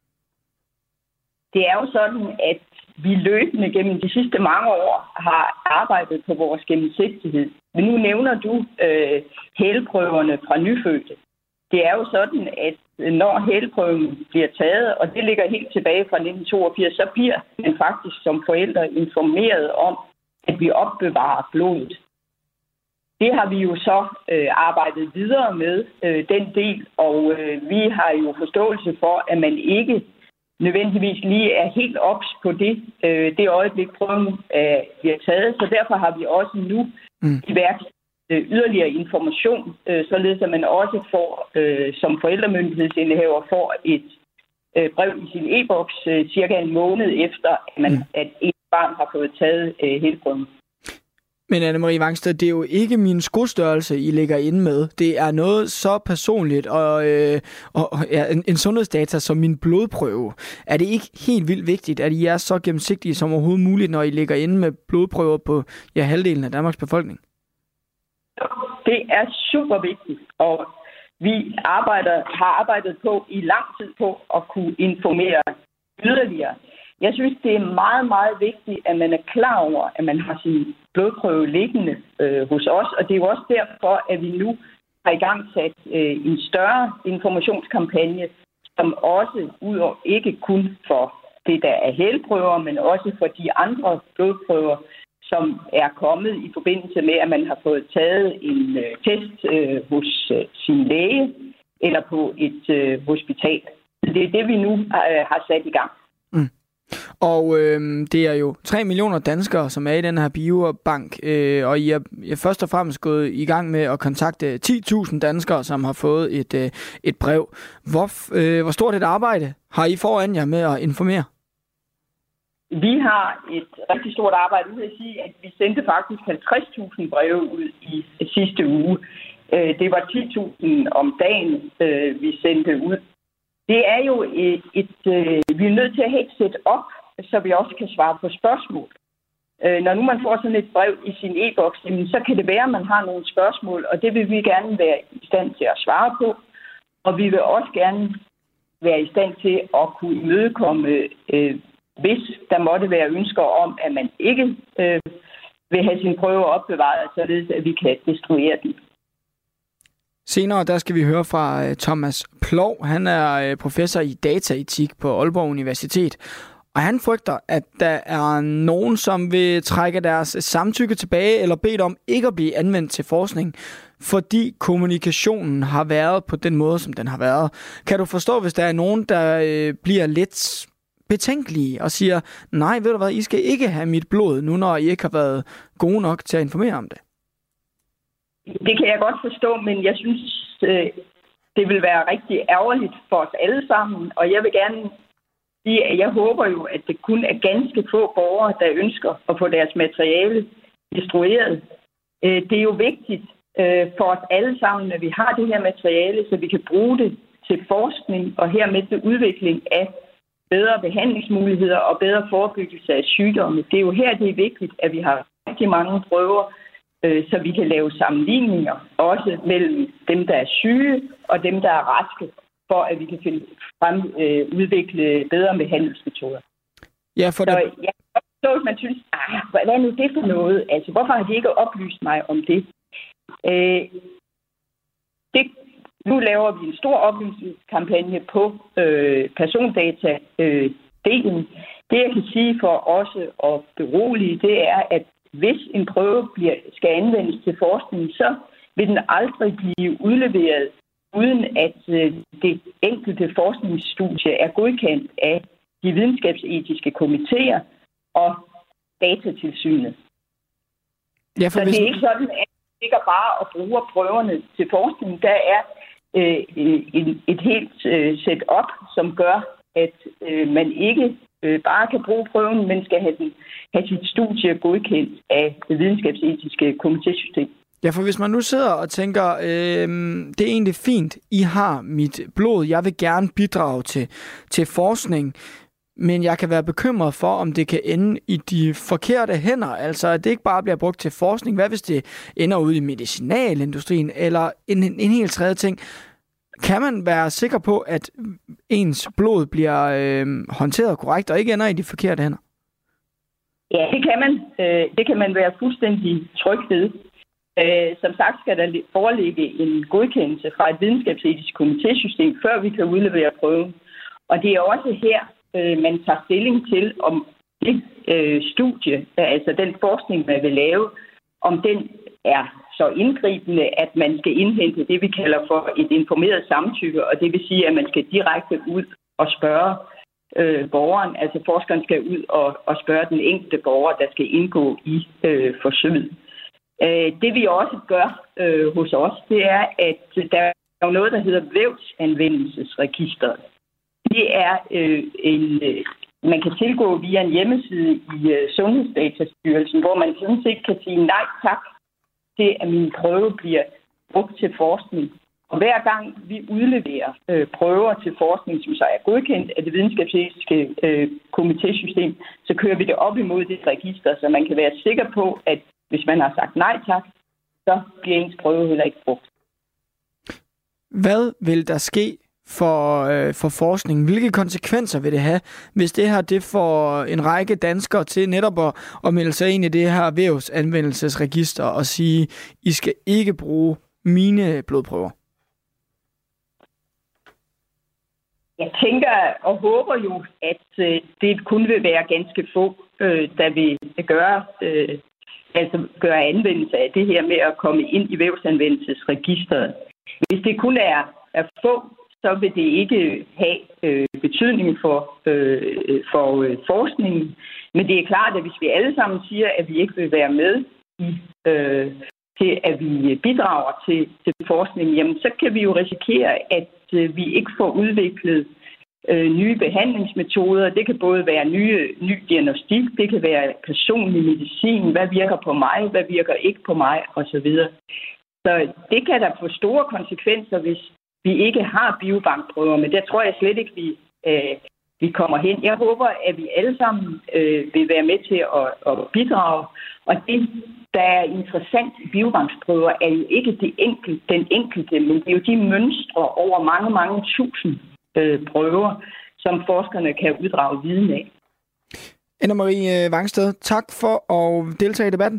Det er jo sådan, at vi løbende gennem de sidste mange år har arbejdet på vores gennemsigtighed. Men nu nævner du øh, hælprøverne fra nyfødte. Det er jo sådan, at når hælprøven bliver taget, og det ligger helt tilbage fra nitten toogfirs, så bliver man faktisk som forældre informeret om, at vi opbevarer blodet. Det har vi jo så øh, arbejdet videre med, øh, den del, og øh, vi har jo forståelse for, at man ikke nødvendigvis lige er helt ops på det, øh, det øjeblik prøven øh, bliver taget. Så derfor har vi også nu mm. iværksat yderligere information, øh, således at man også får, øh, som forældremyndighedsindehaver, får et øh, brev i sin e-boks øh, cirka en måned efter, at, man, mm. at et barn har fået taget øh, hælprøven. Men Anne-Marie Vangsted, det er jo ikke min skostørrelse, I ligger inde med. Det er noget så personligt og, øh, og ja, en, en sundhedsdata som min blodprøve. Er det ikke helt vildt vigtigt, at I er så gennemsigtige som overhovedet muligt, når I ligger inde med blodprøver på ja, halvdelen af Danmarks befolkning? Det er super vigtigt, og vi arbejder, har arbejdet på i lang tid på at kunne informere yderligere. Jeg synes, det er meget, meget vigtigt, at man er klar over, at man har sin blodprøve liggende øh, hos os, og det er jo også derfor, at vi nu har i gang sat øh, en større informationskampagne, som også udover ikke kun for det, der er hælprøver, men også for de andre blodprøver, som er kommet i forbindelse med, at man har fået taget en øh, test øh, hos øh, sin læge eller på et øh, hospital. Det er det, vi nu øh, har sat i gang. Mm. Og øh, det er jo tre millioner danskere, som er i den her biobank, øh, og I er, I er først og fremmest gået i gang med at kontakte ti tusind danskere, som har fået et, øh, et brev. Hvor, øh, hvor stort et arbejde har I foran jer med at informere? Vi har et rigtig stort arbejde. Jeg vil sige, at vi sendte faktisk halvtreds tusind breve ud i sidste uge. Det var ti tusind om dagen, vi sendte ud. Det er jo et, et, vi er nødt til at have et setup så vi også kan svare på spørgsmål. Øh, når nu man får sådan et brev i sin e-boks, så kan det være, at man har nogle spørgsmål, og det vil vi gerne være i stand til at svare på. Og vi vil også gerne være i stand til at kunne imødekomme, øh, hvis der måtte være ønsker om, at man ikke øh, vil have sine prøver opbevaret, således at vi kan destruere dem. Senere der skal vi høre fra Thomas Plov. Han er professor i dataetik på Aalborg Universitet. Og han frygter, at der er nogen, som vil trække deres samtykke tilbage eller bedt om ikke at blive anvendt til forskning, fordi kommunikationen har været på den måde, som den har været. Kan du forstå, hvis der er nogen, der øh, bliver lidt betænkelige og siger, nej, ved du hvad, I skal ikke have mit blod, nu når I ikke har været gode nok til at informere om det? Det kan jeg godt forstå, men jeg synes, øh, det vil være rigtig ærgerligt for os alle sammen, og jeg vil gerne sige, at jeg håber jo, at det kun er ganske få borgere, der ønsker at få deres materiale destrueret. Øh, det er jo vigtigt øh, for os alle sammen, at vi har det her materiale, så vi kan bruge det til forskning og hermed til udvikling af bedre behandlingsmuligheder og bedre forebyggelse af sygdomme. Det er jo her, det er vigtigt, at vi har rigtig mange prøver, så vi kan lave sammenligninger, også mellem dem, der er syge, og dem, der er raske, for at vi kan finde frem, øh, udvikle bedre behandlingsmetoder. Ja, for det... Så jeg kan forstå, at man synes, ah, hvad er nu det for noget? Altså, hvorfor har de ikke oplyst mig om det? Øh, det nu laver vi en stor oplysningskampagne på øh, persondata-delen. Øh, det, jeg kan sige for også at berolige, det er, at hvis en prøve bliver, skal anvendes til forskning, så vil den aldrig blive udleveret, uden at øh, det enkelte forskningsstudie er godkendt af de videnskabsetiske komitéer og datatilsynet. Ja, så hvis... det er ikke sådan, at vi ikke bare og bruger prøverne til forskning. Der er øh, en, et helt øh, setup, som gør, at øh, man ikke bare kan bruge prøven, men skal have, den, have sit studie godkendt af det videnskabsetiske komitésystem. Ja, for hvis man nu sidder og tænker, øh, det er egentlig fint, I har mit blod, jeg vil gerne bidrage til, til forskning, men jeg kan være bekymret for, om det kan ende i de forkerte hænder, altså at det ikke bare bliver brugt til forskning. Hvad hvis det ender ude i medicinalindustrien, eller en, en helt tredje ting? Kan man være sikker på, at ens blod bliver øh, håndteret korrekt og ikke ender i de forkerte hænder? Ja, det kan man. Øh, det kan man være fuldstændig tryg ved. Øh, som sagt skal der foreligge en godkendelse fra et videnskabsetisk komitésystem, før vi kan udlevere prøven. Og det er også her, øh, man tager stilling til, om det øh, studie, altså den forskning, man vil lave, om den er så indgribende, at man skal indhente det, vi kalder for et informeret samtykke, og det vil sige, at man skal direkte ud og spørge øh, borgeren, altså forskeren skal ud og, og spørge den enkelte borger, der skal indgå i øh, forsøget. Øh, det vi også gør øh, hos os, det er, at der er noget, der hedder vævsanvendelsesregisteret. Det er øh, en, øh, man kan tilgå via en hjemmeside i øh, Sundhedsdatastyrelsen, hvor man sådan set kan sige nej tak til, at min prøve bliver brugt til forskning. Og hver gang vi udleverer øh, prøver til forskning, som så er godkendt af det videnskabsetiske øh, komitésystem, så kører vi det op imod det register, så man kan være sikker på, at hvis man har sagt nej tak, så bliver ens prøve heller ikke brugt. Hvad vil der ske for, øh, for forskningen? Hvilke konsekvenser vil det have, hvis det her det får en række danskere til netop at, at melde sig ind i det her vævsanvendelsesregister og sige, I skal ikke bruge mine blodprøver? Jeg tænker og håber jo, at øh, det kun vil være ganske få, øh, der vil gøre, øh, altså gøre anvendelse af det her med at komme ind i vævsanvendelsesregisteret. Hvis det kun er, er få, så vil det ikke have øh, betydning for, øh, for øh, forskningen. Men det er klart, at hvis vi alle sammen siger, at vi ikke vil være med i, øh, til, at vi bidrager til, til forskningen, jamen så kan vi jo risikere, at øh, vi ikke får udviklet øh, nye behandlingsmetoder. Det kan både være nye, ny diagnostik, det kan være personlig medicin, hvad virker på mig, hvad virker ikke på mig osv. Så det kan der få store konsekvenser, hvis vi ikke har biobankprøver, men der tror jeg slet ikke, vi øh, vi kommer hen. Jeg håber, at vi alle sammen øh, vil være med til at, at bidrage. Og det, der er interessant i biobanksprøver, er jo ikke det enkelte, den enkelte, men det er jo de mønstre over mange, mange tusind øh, prøver, som forskerne kan uddrage viden af. Anna-Marie Vangsted, tak for at deltage i debatten.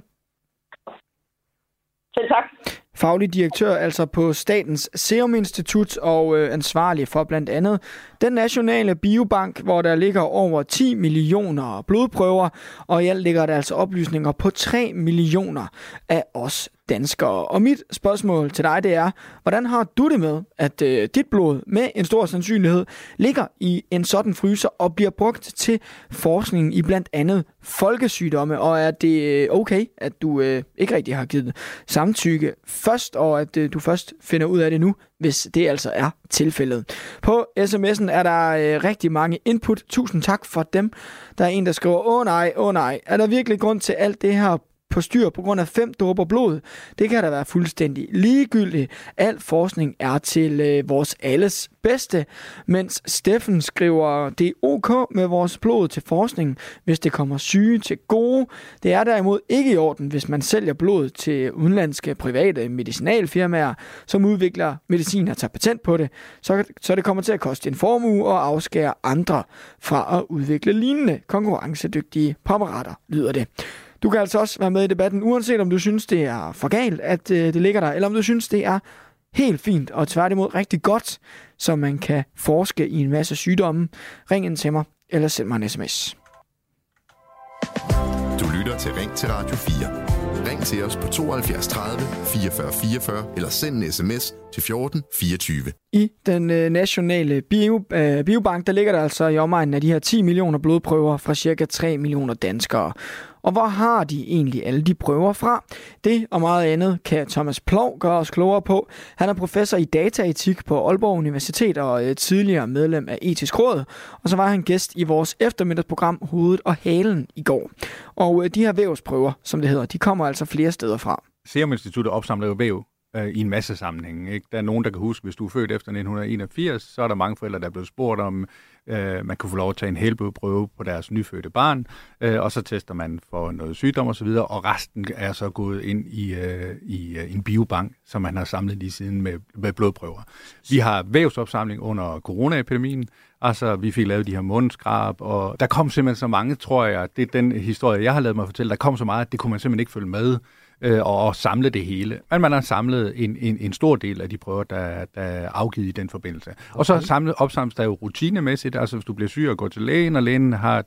Selv tak. Faglig direktør altså på Statens Serum Institut og øh, ansvarlig for blandt andet den nationale biobank, hvor der ligger over ti millioner blodprøver, og i alt ligger der altså oplysninger på tre millioner af os danskere. Og mit spørgsmål til dig, det er, hvordan har du det med, at øh, dit blod med en stor sandsynlighed ligger i en sådan fryser og bliver brugt til forskning i blandt andet folkesygdomme, og er det okay, at du øh, ikke rigtig har givet samtykke først, og at øh, du først finder ud af det nu, hvis det altså er tilfældet. På sms'en er der øh, rigtig mange input. Tusind tak for dem. Der er en, der skriver, åh nej, åh nej, er der virkelig grund til alt det her på styr på grund af fem dråber blod? Det kan da være fuldstændig ligegyldigt. Al forskning er til øh, vores alles bedste. Mens Steffen skriver, det er ok med vores blod til forskning, hvis det kommer syge til gode. Det er derimod ikke i orden, hvis man sælger blod til udenlandske private medicinalfirmaer, som udvikler medicin og tager patent på det, så, så det kommer til at koste en formue og afskære andre fra at udvikle lignende konkurrencedygtige præparater, lyder det. Du kan altså også være med i debatten, uanset om du synes, det er for galt, at øh, det ligger der, eller om du synes, det er helt fint og tværtimod rigtig godt, så man kan forske i en masse sygdomme. Ring ind til mig, eller send mig en sms. Du lytter til Ring til Radio fire. Ring til os på tooghalvfjerds tredive fireogfyrre fireogfyrre, eller send en sms til fjorten fireogtyve. I den øh, nationale bio, øh, biobank, der ligger der altså i omegnen af de her ti millioner blodprøver fra cirka tre millioner danskere. Og hvor har de egentlig alle de prøver fra? Det og meget andet kan Thomas Plov gøre os klogere på. Han er professor i dataetik på Aalborg Universitet og øh, tidligere medlem af Etisk Råd. Og så var han gæst i vores eftermiddagsprogram Hovedet og Halen i går. Og øh, de her vævsprøver, som det hedder, de kommer altså flere steder fra. Serum Instituttet opsamler jo væv øh, i en masse sammenhænge. Ikke? Der er nogen, der kan huske, hvis du er født efter nitten enogfirs, så er der mange forældre, der er blevet spurgt om, øh, man kunne få lov at tage en helblodprøve på deres nyfødte barn, øh, og så tester man for noget sygdom osv., og, og resten er så gået ind i, øh, i øh, en biobank, som man har samlet lige siden med, med blodprøver. Vi har vævsopsamling under coronaepidemien, altså vi fik lavet de her mundskrab, og der kom simpelthen så mange, tror jeg, det er den historie, jeg har lavet mig fortælle, der kom så meget, at det kunne man simpelthen ikke følge med, og, og samle det hele. Men man har samlet en, en, en stor del af de prøver, der, der er afgivet i den forbindelse. Okay. Og så samlet, opsamles der jo rutinemæssigt, altså hvis du bliver syg og går til lægen, og lægen har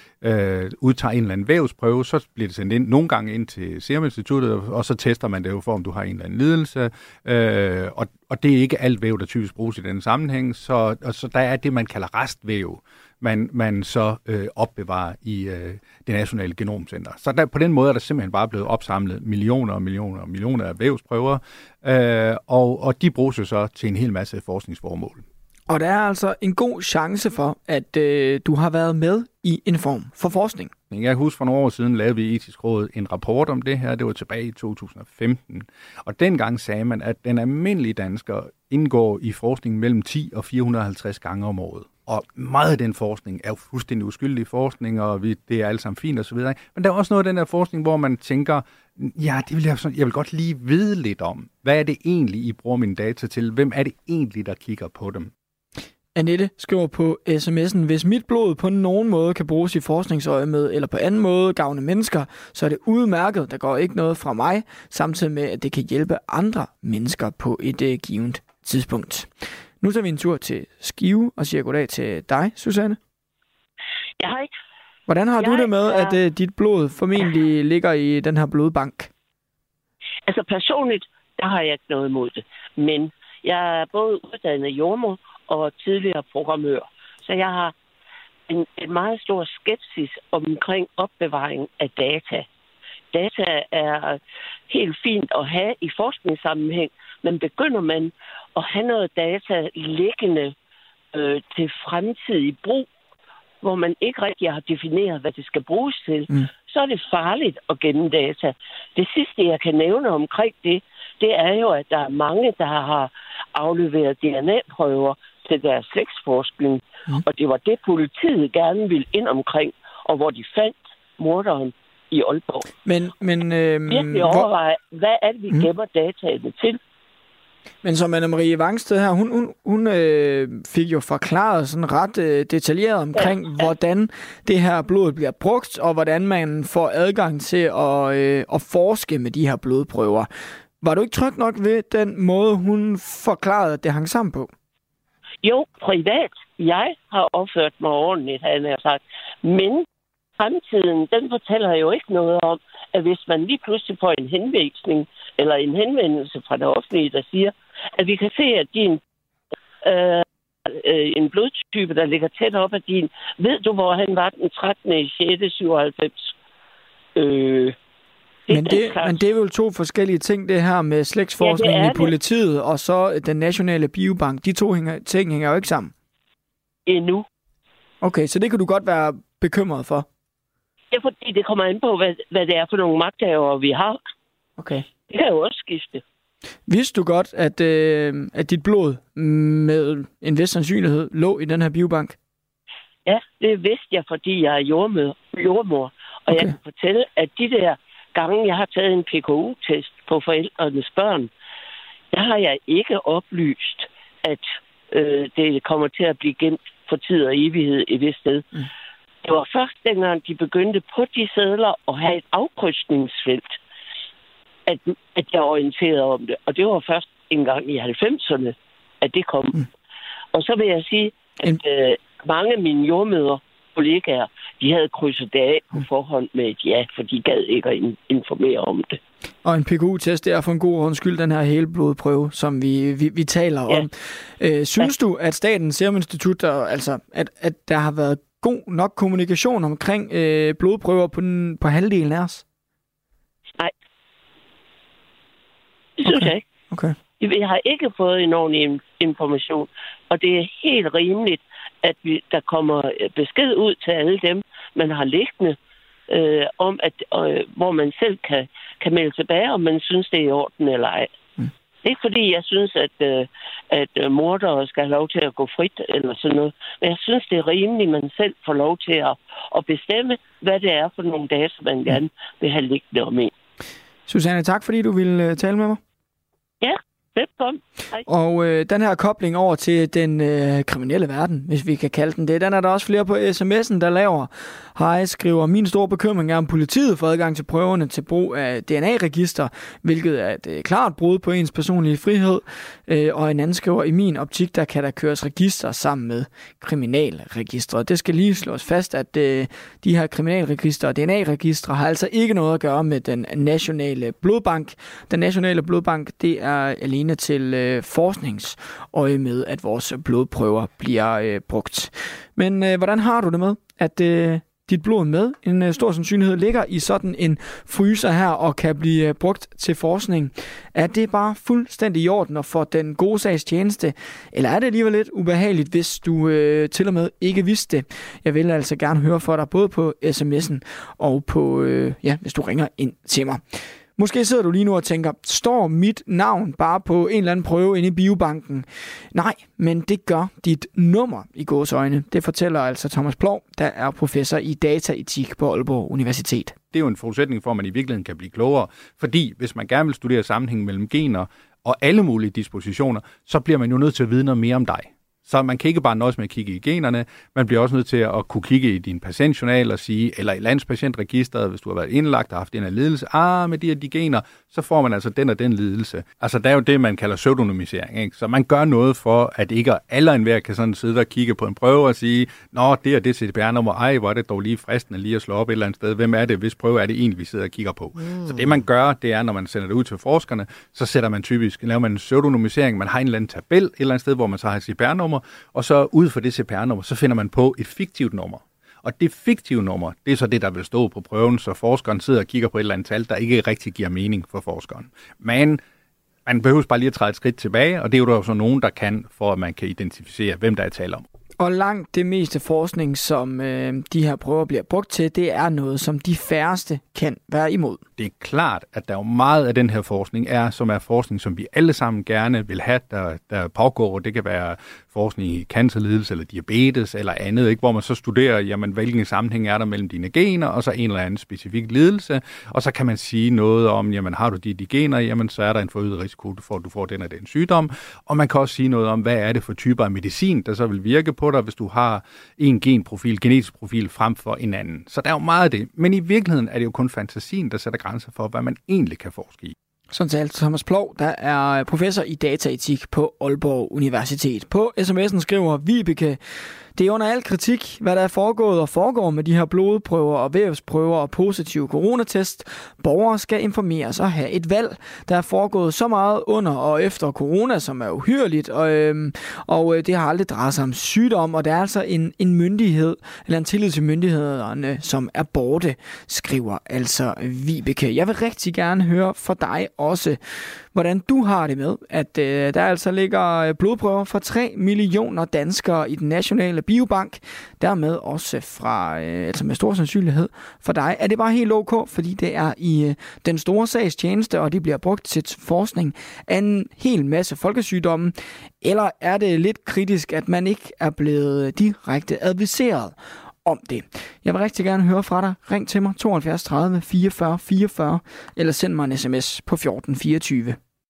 øh, udtager en eller anden vævsprøve, så bliver det sendt ind, nogle gange ind til Serum Instituttet, og så tester man det jo for, om du har en eller anden lidelse. Øh, og, og det er ikke alt væv, der typisk bruges i den sammenhæng, så, og så der er det, man kalder restvæv, man, man så øh, opbevarer i øh, det nationale genomcenter. Så der, på den måde er der simpelthen bare blevet opsamlet millioner og millioner og millioner af vævsprøver, øh, og, og de bruges jo så til en hel masse forskningsformål. Og der er altså en god chance for, at øh, du har været med i en form for forskning. Jeg husker for nogle år siden lavede vi i Etisk Råd en rapport om det her. Det var tilbage i to tusind og femten. Og dengang sagde man, at den almindelige dansker indgår i forskning mellem ti og fire hundrede og halvtreds gange om året. Og meget af den forskning er jo fuldstændig uskyldig forskning, og vi, det er alt sammen fint osv. Men der er også noget af den der forskning, hvor man tænker, ja, det vil jeg, sådan, jeg vil godt lige vide lidt om. Hvad er det egentlig, I bruger mine data til? Hvem er det egentlig, der kigger på dem? Annette skriver på sms'en, hvis mit blod på nogen måde kan bruges i forskningsøje med, eller på anden måde gavne mennesker, så er det udmærket. Der går ikke noget fra mig, samtidig med, at det kan hjælpe andre mennesker på et uh, givet tidspunkt. Nu tager vi en tur til Skive og siger goddag til dig, Susanne. Jeg har ikke. Hvordan har jeg du det med, er... at uh, dit blod formentlig ligger i den her blodbank? Altså personligt, der har jeg ikke noget imod det. Men jeg er både uddannet jordmor og tidligere programmør. Så jeg har en, en meget stor skepsis omkring opbevaring af data. Data er helt fint at have i forskningssammenhæng, men begynder man at have noget data liggende øh, til fremtidig brug, hvor man ikke rigtig har defineret, hvad det skal bruges til, mm. så er det farligt at gemme data. Det sidste, jeg kan nævne omkring det, det er jo, at der er mange, der har afleveret D N A-prøver til deres slægtsforskning. Mm. Og det var det, politiet gerne ville ind omkring, og hvor de fandt morderen i Aalborg. Men, men øh, virkelig overveje, hvor... hvad er det, vi gemmer mm. dataene til? Men som Anne-Marie Vangsted her, hun, hun, hun øh, fik jo forklaret sådan ret øh, detaljeret omkring, ja, ja. hvordan det her blod bliver brugt, og hvordan man får adgang til at, øh, at forske med de her blodprøver. Var du ikke tryg nok ved den måde, hun forklarede, at det hang sammen på? Jo, privat. Jeg har opført mig ordentligt, han har sagt. Men fremtiden, den fortæller jo ikke noget om, at hvis man lige pludselig får en henvisning, eller en henvendelse fra det offentlige, der siger, at vi kan se, at din øh, øh, en blodtype, der ligger tæt op af din, ved du, hvor han var den trettende i sjette syvoghalvfems? Øh, det men, det, men det er jo to forskellige ting, det her med slægtsforskning ja, i politiet, det. Og så den nationale biobank. De to hænger, ting hænger jo ikke sammen. Endnu. Okay, så det kan du godt være bekymret for? Det er fordi, det kommer an på, hvad, hvad det er for nogle magthavere, vi har. Okay. Det kan jo også skifte. Vidste du godt, at, øh, at dit blod med en vis sandsynlighed lå i den her biobank? Ja, det vidste jeg, fordi jeg er jordmor, jordmor og okay. jeg kan fortælle, at de der gange, jeg har taget en P K U-test på forældrenes børn, der har jeg ikke oplyst, at øh, det kommer til at blive gemt for tid og evighed et vist sted. Mm. Det var først dengang, de begyndte på de sedler at have et afkrydsningsfelt, at, at jeg orienterede om det. Og det var først en gang i halvfemserne, at det kom. Mm. Og så vil jeg sige, at øh, mange af mine jordmødre, kollegaer, de havde krydset det af på forhånd med et ja, for de gad ikke at informere om det. Og en P K U-test, det er for en god undskyld den her helblodprøve, som vi, vi, vi taler ja. om. Øh, synes ja. du, at Statens Serum Institut, der, altså, at, at der har været god nok kommunikation omkring øh, blodprøver på, den, på halvdelen af os? Nej. Det synes okay. jeg ikke. Okay. Jeg har ikke fået en ordentlig information, og det er helt rimeligt, at vi, der kommer besked ud til alle dem, man har liggende, øh, om at, øh, hvor man selv kan, kan melde tilbage, om man synes, det er i orden eller ej. Mm. Det er ikke fordi, jeg synes, at, øh, at mordere skal have lov til at gå frit eller sådan noget, men jeg synes, det er rimeligt, at man selv får lov til at, at bestemme, hvad det er for nogle dage, som man gerne vil have liggende om en. Susanne, tak fordi du ville tale med mig. Ja. Velkommen. Hej. Og øh, den her kobling over til den øh, kriminelle verden, hvis vi kan kalde den det, den er der også flere på sms'en, der laver. Hej, skriver, min store bekymring er, om politiet får adgang til prøverne til brug af D N A-register, hvilket er et øh, klart brud på ens personlige frihed. Øh, og en anden skriver, i min optik, der kan der køres register sammen med kriminalregistret. Det skal lige slås fast, at øh, de her kriminalregistre og D N A-registre har altså ikke noget at gøre med den nationale blodbank. Den nationale blodbank, det er alene til øh, forskningsøje med, at vores blodprøver bliver øh, brugt. Men øh, hvordan har du det med, at øh, dit blod med en øh, stor sandsynlighed ligger i sådan en fryser her og kan blive øh, brugt til forskning? Er det bare fuldstændig i orden og for den gode sags tjeneste? Eller er det alligevel lidt ubehageligt, hvis du øh, til og med ikke vidste det? Jeg vil altså gerne høre fra dig både på sms'en og på, øh, ja, hvis du ringer ind til mig. Måske sidder du lige nu og tænker, står mit navn bare på en eller anden prøve inde i biobanken? Nej, men det gør dit nummer i gåseøjne. Det fortæller altså Thomas Plov, der er professor i dataetik på Aalborg Universitet. Det er jo en forudsætning for, at man i virkeligheden kan blive klogere. Fordi hvis man gerne vil studere sammenhængen mellem gener og alle mulige dispositioner, så bliver man jo nødt til at vide noget mere om dig. Så man kan ikke bare nøjes med at kigge i generne, man bliver også nødt til at kunne kigge i din patientjournal og sige, eller i landspatientregisteret, hvis du har været indlagt og haft en af lidelse, ah, med de her de gener, så får man altså den og den lidelse. Altså, der er jo det, man kalder pseudonymisering, ikke? Så man gør noget for, at ikke alle og enhver kan sådan sidde og kigge på en prøve og sige, nå, det er det C P R-nummer, ej, hvor er det dog lige fristende lige at slå op et eller andet sted. Hvem er det, hvis prøve er det egentlig, vi sidder og kigger på? Mm. Så det, man gør, det er, når man sender det ud til forskerne, så sætter man typisk, laver man en pseudonymisering, man har en eller anden tabel et eller andet sted, hvor man så har et C P R-nummer, og så ud fra det C P R-nummer, så finder man på et fiktivt nummer. Og det fiktive nummer, det er så det, der vil stå på prøven, så forskeren sidder og kigger på et eller andet tal, der ikke rigtig giver mening for forskeren. Men man behøver bare lige at træde et skridt tilbage, og det er jo der så nogen, der kan, for at man kan identificere, hvem der er tale om. Og langt det meste forskning, som øh, de her prøver bliver brugt til, det er noget, som de færreste kan være imod. Det er klart, at der er jo meget af den her forskning, er, som er forskning, som vi alle sammen gerne vil have, der, der pågår. Det kan være forskning i cancerlidelse eller diabetes eller andet, ikke? Hvor man så studerer, jamen, hvilken sammenhæng er der mellem dine gener og så en eller anden specifik lidelse. Og så kan man sige noget om, jamen, har du de, de gener, jamen, så er der en forøget risiko for, at du får den og den sygdom. Og man kan også sige noget om, hvad er det for typer af medicin, der så vil virke på dig, hvis du har en genprofil, genetisk profil frem for en anden. Så der er jo meget af det. Men i virkeligheden er det jo kun fantasien, der sætter grænser for, hvad man egentlig kan forske i. Sådan talte Thomas Plov, der er professor i dataetik på Aalborg Universitet. På sms'en skriver Vibeke: det er under al kritik, hvad der er foregået og foregår med de her blodprøver og vævsprøver og positive coronatest. Borgere skal informeres og have et valg. Der er foregået så meget under og efter corona, som er uhyrligt, og, øhm, og det har aldrig drejet sig om sygdom, og der er altså en, en myndighed, eller en tillid til myndighederne, som er borte, skriver altså Vibeke. Jeg vil rigtig gerne høre fra dig også, hvordan du har det med, at øh, der altså ligger blodprøver fra tre millioner danskere i den nationale biobank, dermed også fra, øh, altså med stor sandsynlighed for dig. Er det bare helt ok, fordi det er i øh, den store sags tjeneste, og de bliver brugt til forskning af en hel masse folkesygdomme, eller er det lidt kritisk, at man ikke er blevet direkte adviseret om det? Jeg vil rigtig gerne høre fra dig. Ring til mig tooghalvfjerds tredive fireogfyrre fireogfyrre, eller send mig en sms på fjorten fireogtyve.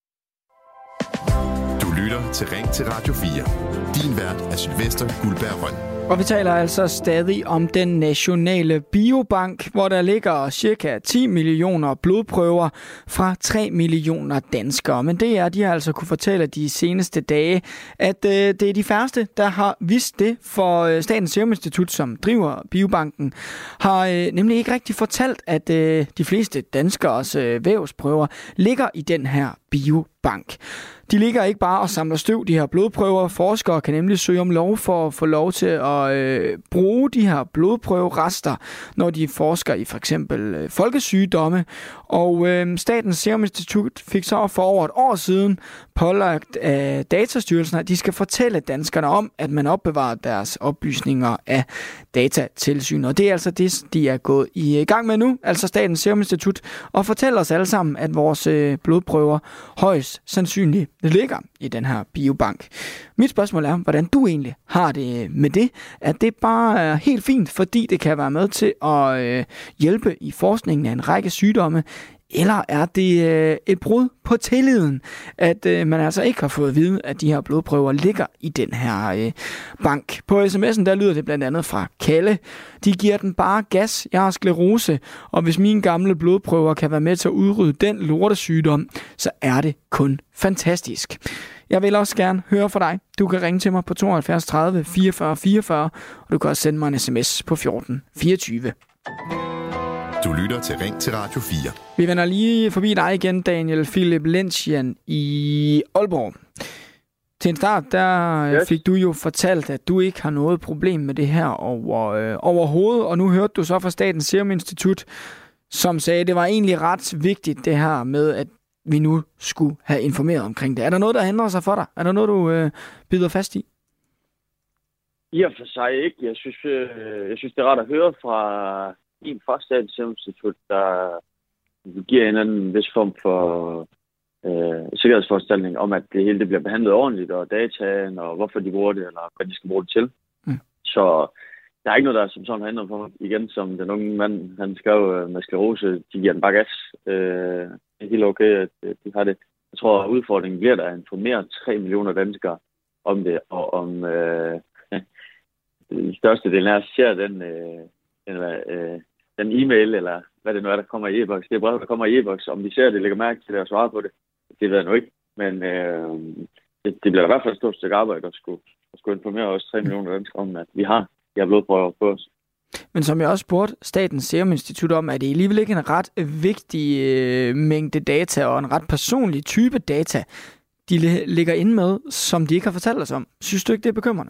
Du lytter til Ring til Radio fire. Din vært er Sylvester Guldberg Røn. Og vi taler altså stadig om den nationale biobank, hvor der ligger cirka ti millioner blodprøver fra tre millioner danskere. Men det er, de har altså kunne fortælle de seneste dage, at øh, det er de færreste, der har vidst det, for øh, Statens Serum Institut, som driver biobanken, har øh, nemlig ikke rigtig fortalt, at øh, de fleste danskers øh, vævsprøver ligger i den her biobank. De ligger ikke bare og samler støv, de her blodprøver. Forskere kan nemlig søge om lov for at få lov til at øh, bruge de her blodprøverester, når de forsker i for eksempel øh, folkesygdomme. Og øh, Statens Serum Institut fik så for over et år siden pålagt af Datastyrelsen, at de skal fortælle danskerne om, at man opbevarer deres oplysninger af Datatilsynet. Og det er altså det, de er gået i gang med nu, altså Statens Serum Institut, og fortæller os alle sammen, at vores øh, blodprøver højst sandsynligt ligger i den her biobank. Mit spørgsmål er, hvordan du egentlig har det med det. At det bare er helt fint, fordi det kan være med til at øh, hjælpe i forskningen af en række sygdomme, eller er det øh, et brud på tilliden, at øh, man altså ikke har fået at vide, at de her blodprøver ligger i den her øh, bank? På sms'en der lyder det blandt andet fra Kalle: de giver den bare gas, jeg har sklerose, og hvis mine gamle blodprøver kan være med til at udrydde den lortesygdom, så er det kun fantastisk. Jeg vil også gerne høre fra dig. Du kan ringe til mig på tooghalvfjerds tredive fireogfyrre fireogfyrre, og du kan også sende mig en sms på fjorten fireogtyve. Du lytter til Ring til Radio fire. Vi vender lige forbi dig igen, Daniel Philip Lentjen i Aalborg. Til en start, der yes. fik du jo fortalt, at du ikke har noget problem med det her over, øh, overhovedet, og nu hørte du så fra Statens Serum Institut, som sagde, at det var egentlig ret vigtigt det her med, at vi nu skulle have informeret omkring det. Er der noget, der ændrer sig for dig? Er der noget, du øh, bider fast i? I og for sig ikke. Jeg synes, øh, jeg synes det er rart at høre fra en fra Statens Serum Institut, der giver en eller anden vis form for øh, sikkerhedsforanstaltning om, at det hele det bliver behandlet ordentligt, og dataen, og hvorfor de bruger det, eller hvad de skal bruge det til. Mm. Så der er ikke noget, der som sådan handler for mig. Igen, som den unge mand, han skrev med sklerose, de giver den bare gas. Øh, det er helt okay, at de har det. Jeg tror, at udfordringen bliver der at informere tre millioner danskere om det, og om øh, den største del af os ser den, øh, den, øh, den e-mail, eller hvad det nu er, der kommer i e-boks. Det er brev, der kommer i e-boks. Om de ser det, lægger mærke til det og svarer på det, det ved jeg nu ikke. Men øh, det, det bliver i hvert fald et stort stykke arbejde at skulle, at skulle informere os tre millioner danskere om, at vi har de her blodprøver på os. Men som jeg også spurgte Statens Serum Institut om, er det alligevel ikke en ret vigtig øh, mængde data og en ret personlig type data, de ligger inde med, som de ikke har fortalt os om. Synes du ikke, det er bekymrende?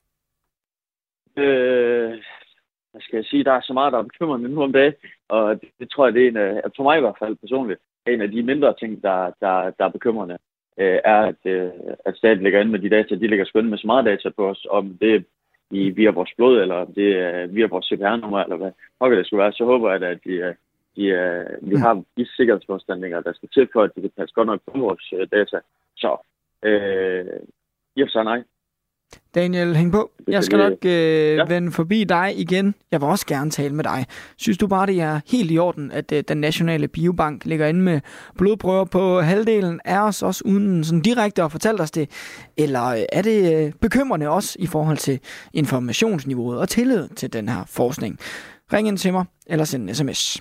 Øh, hvad skal jeg sige? Der er så meget, der er bekymrende nu om dagen, og det, det tror jeg, det er en af, for mig i hvert fald personligt, en af de mindre ting, der, der, der er bekymrende, øh, er, at, øh, at staten ligger inde med de data. De ligger skønne med så meget data på os, om det i, via vores blod, eller det er via vores C P R-nummer, eller hvad pokker det skulle være, så håber jeg, at de, de, vi har de sikkerhedsforanstaltninger, der skal til for, at de kan passe godt nok på vores data. Så, øh, i og for sig nej. Daniel, hæng på. Jeg skal nok øh, ja. vende forbi dig igen. Jeg vil også gerne tale med dig. Synes du bare, det er helt i orden, at øh, den nationale biobank ligger inde med blodprøver på halvdelen af os, også uden sådan direkte at fortælle os det? Eller øh, er det øh, bekymrende også i forhold til informationsniveauet og tillid til den her forskning? Ring ind til mig, eller send en sms.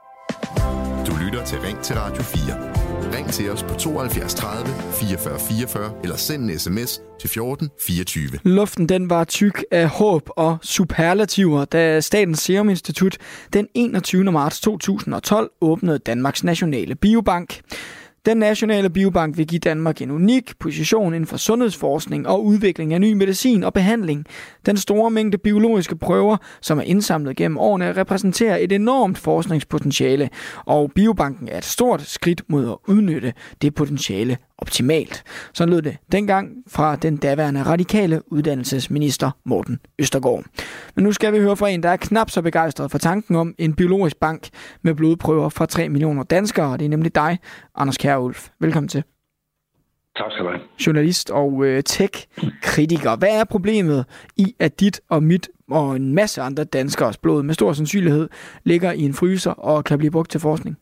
Du lytter til Ring til Radio fire. Ring til os på tooghalvfjerds tredive fireogfyrre fireogfyrre eller send en sms til fjorten fireogtyve. Luften den var tyk af håb og superlativer, da Statens Serum Institut den enogtyvende marts to tusind og tolv åbnede Danmarks nationale biobank. Den nationale biobank vil give Danmark en unik position inden for sundhedsforskning og udvikling af ny medicin og behandling. Den store mængde biologiske prøver, som er indsamlet gennem årene, repræsenterer et enormt forskningspotentiale, og biobanken er et stort skridt mod at udnytte det potentiale optimalt. Så lød det dengang fra den daværende radikale uddannelsesminister Morten Østergaard. Men nu skal vi høre fra en, der er knap så begejstret for tanken om en biologisk bank med blodprøver fra tre millioner danskere, og det er nemlig dig, Anders Kjærulf. Velkommen til. Tak skal du have. Journalist og øh, tech-kritiker. Hvad er problemet i, at dit og mit og en masse andre danskers blod med stor sandsynlighed ligger i en fryser og kan blive brugt til forskning?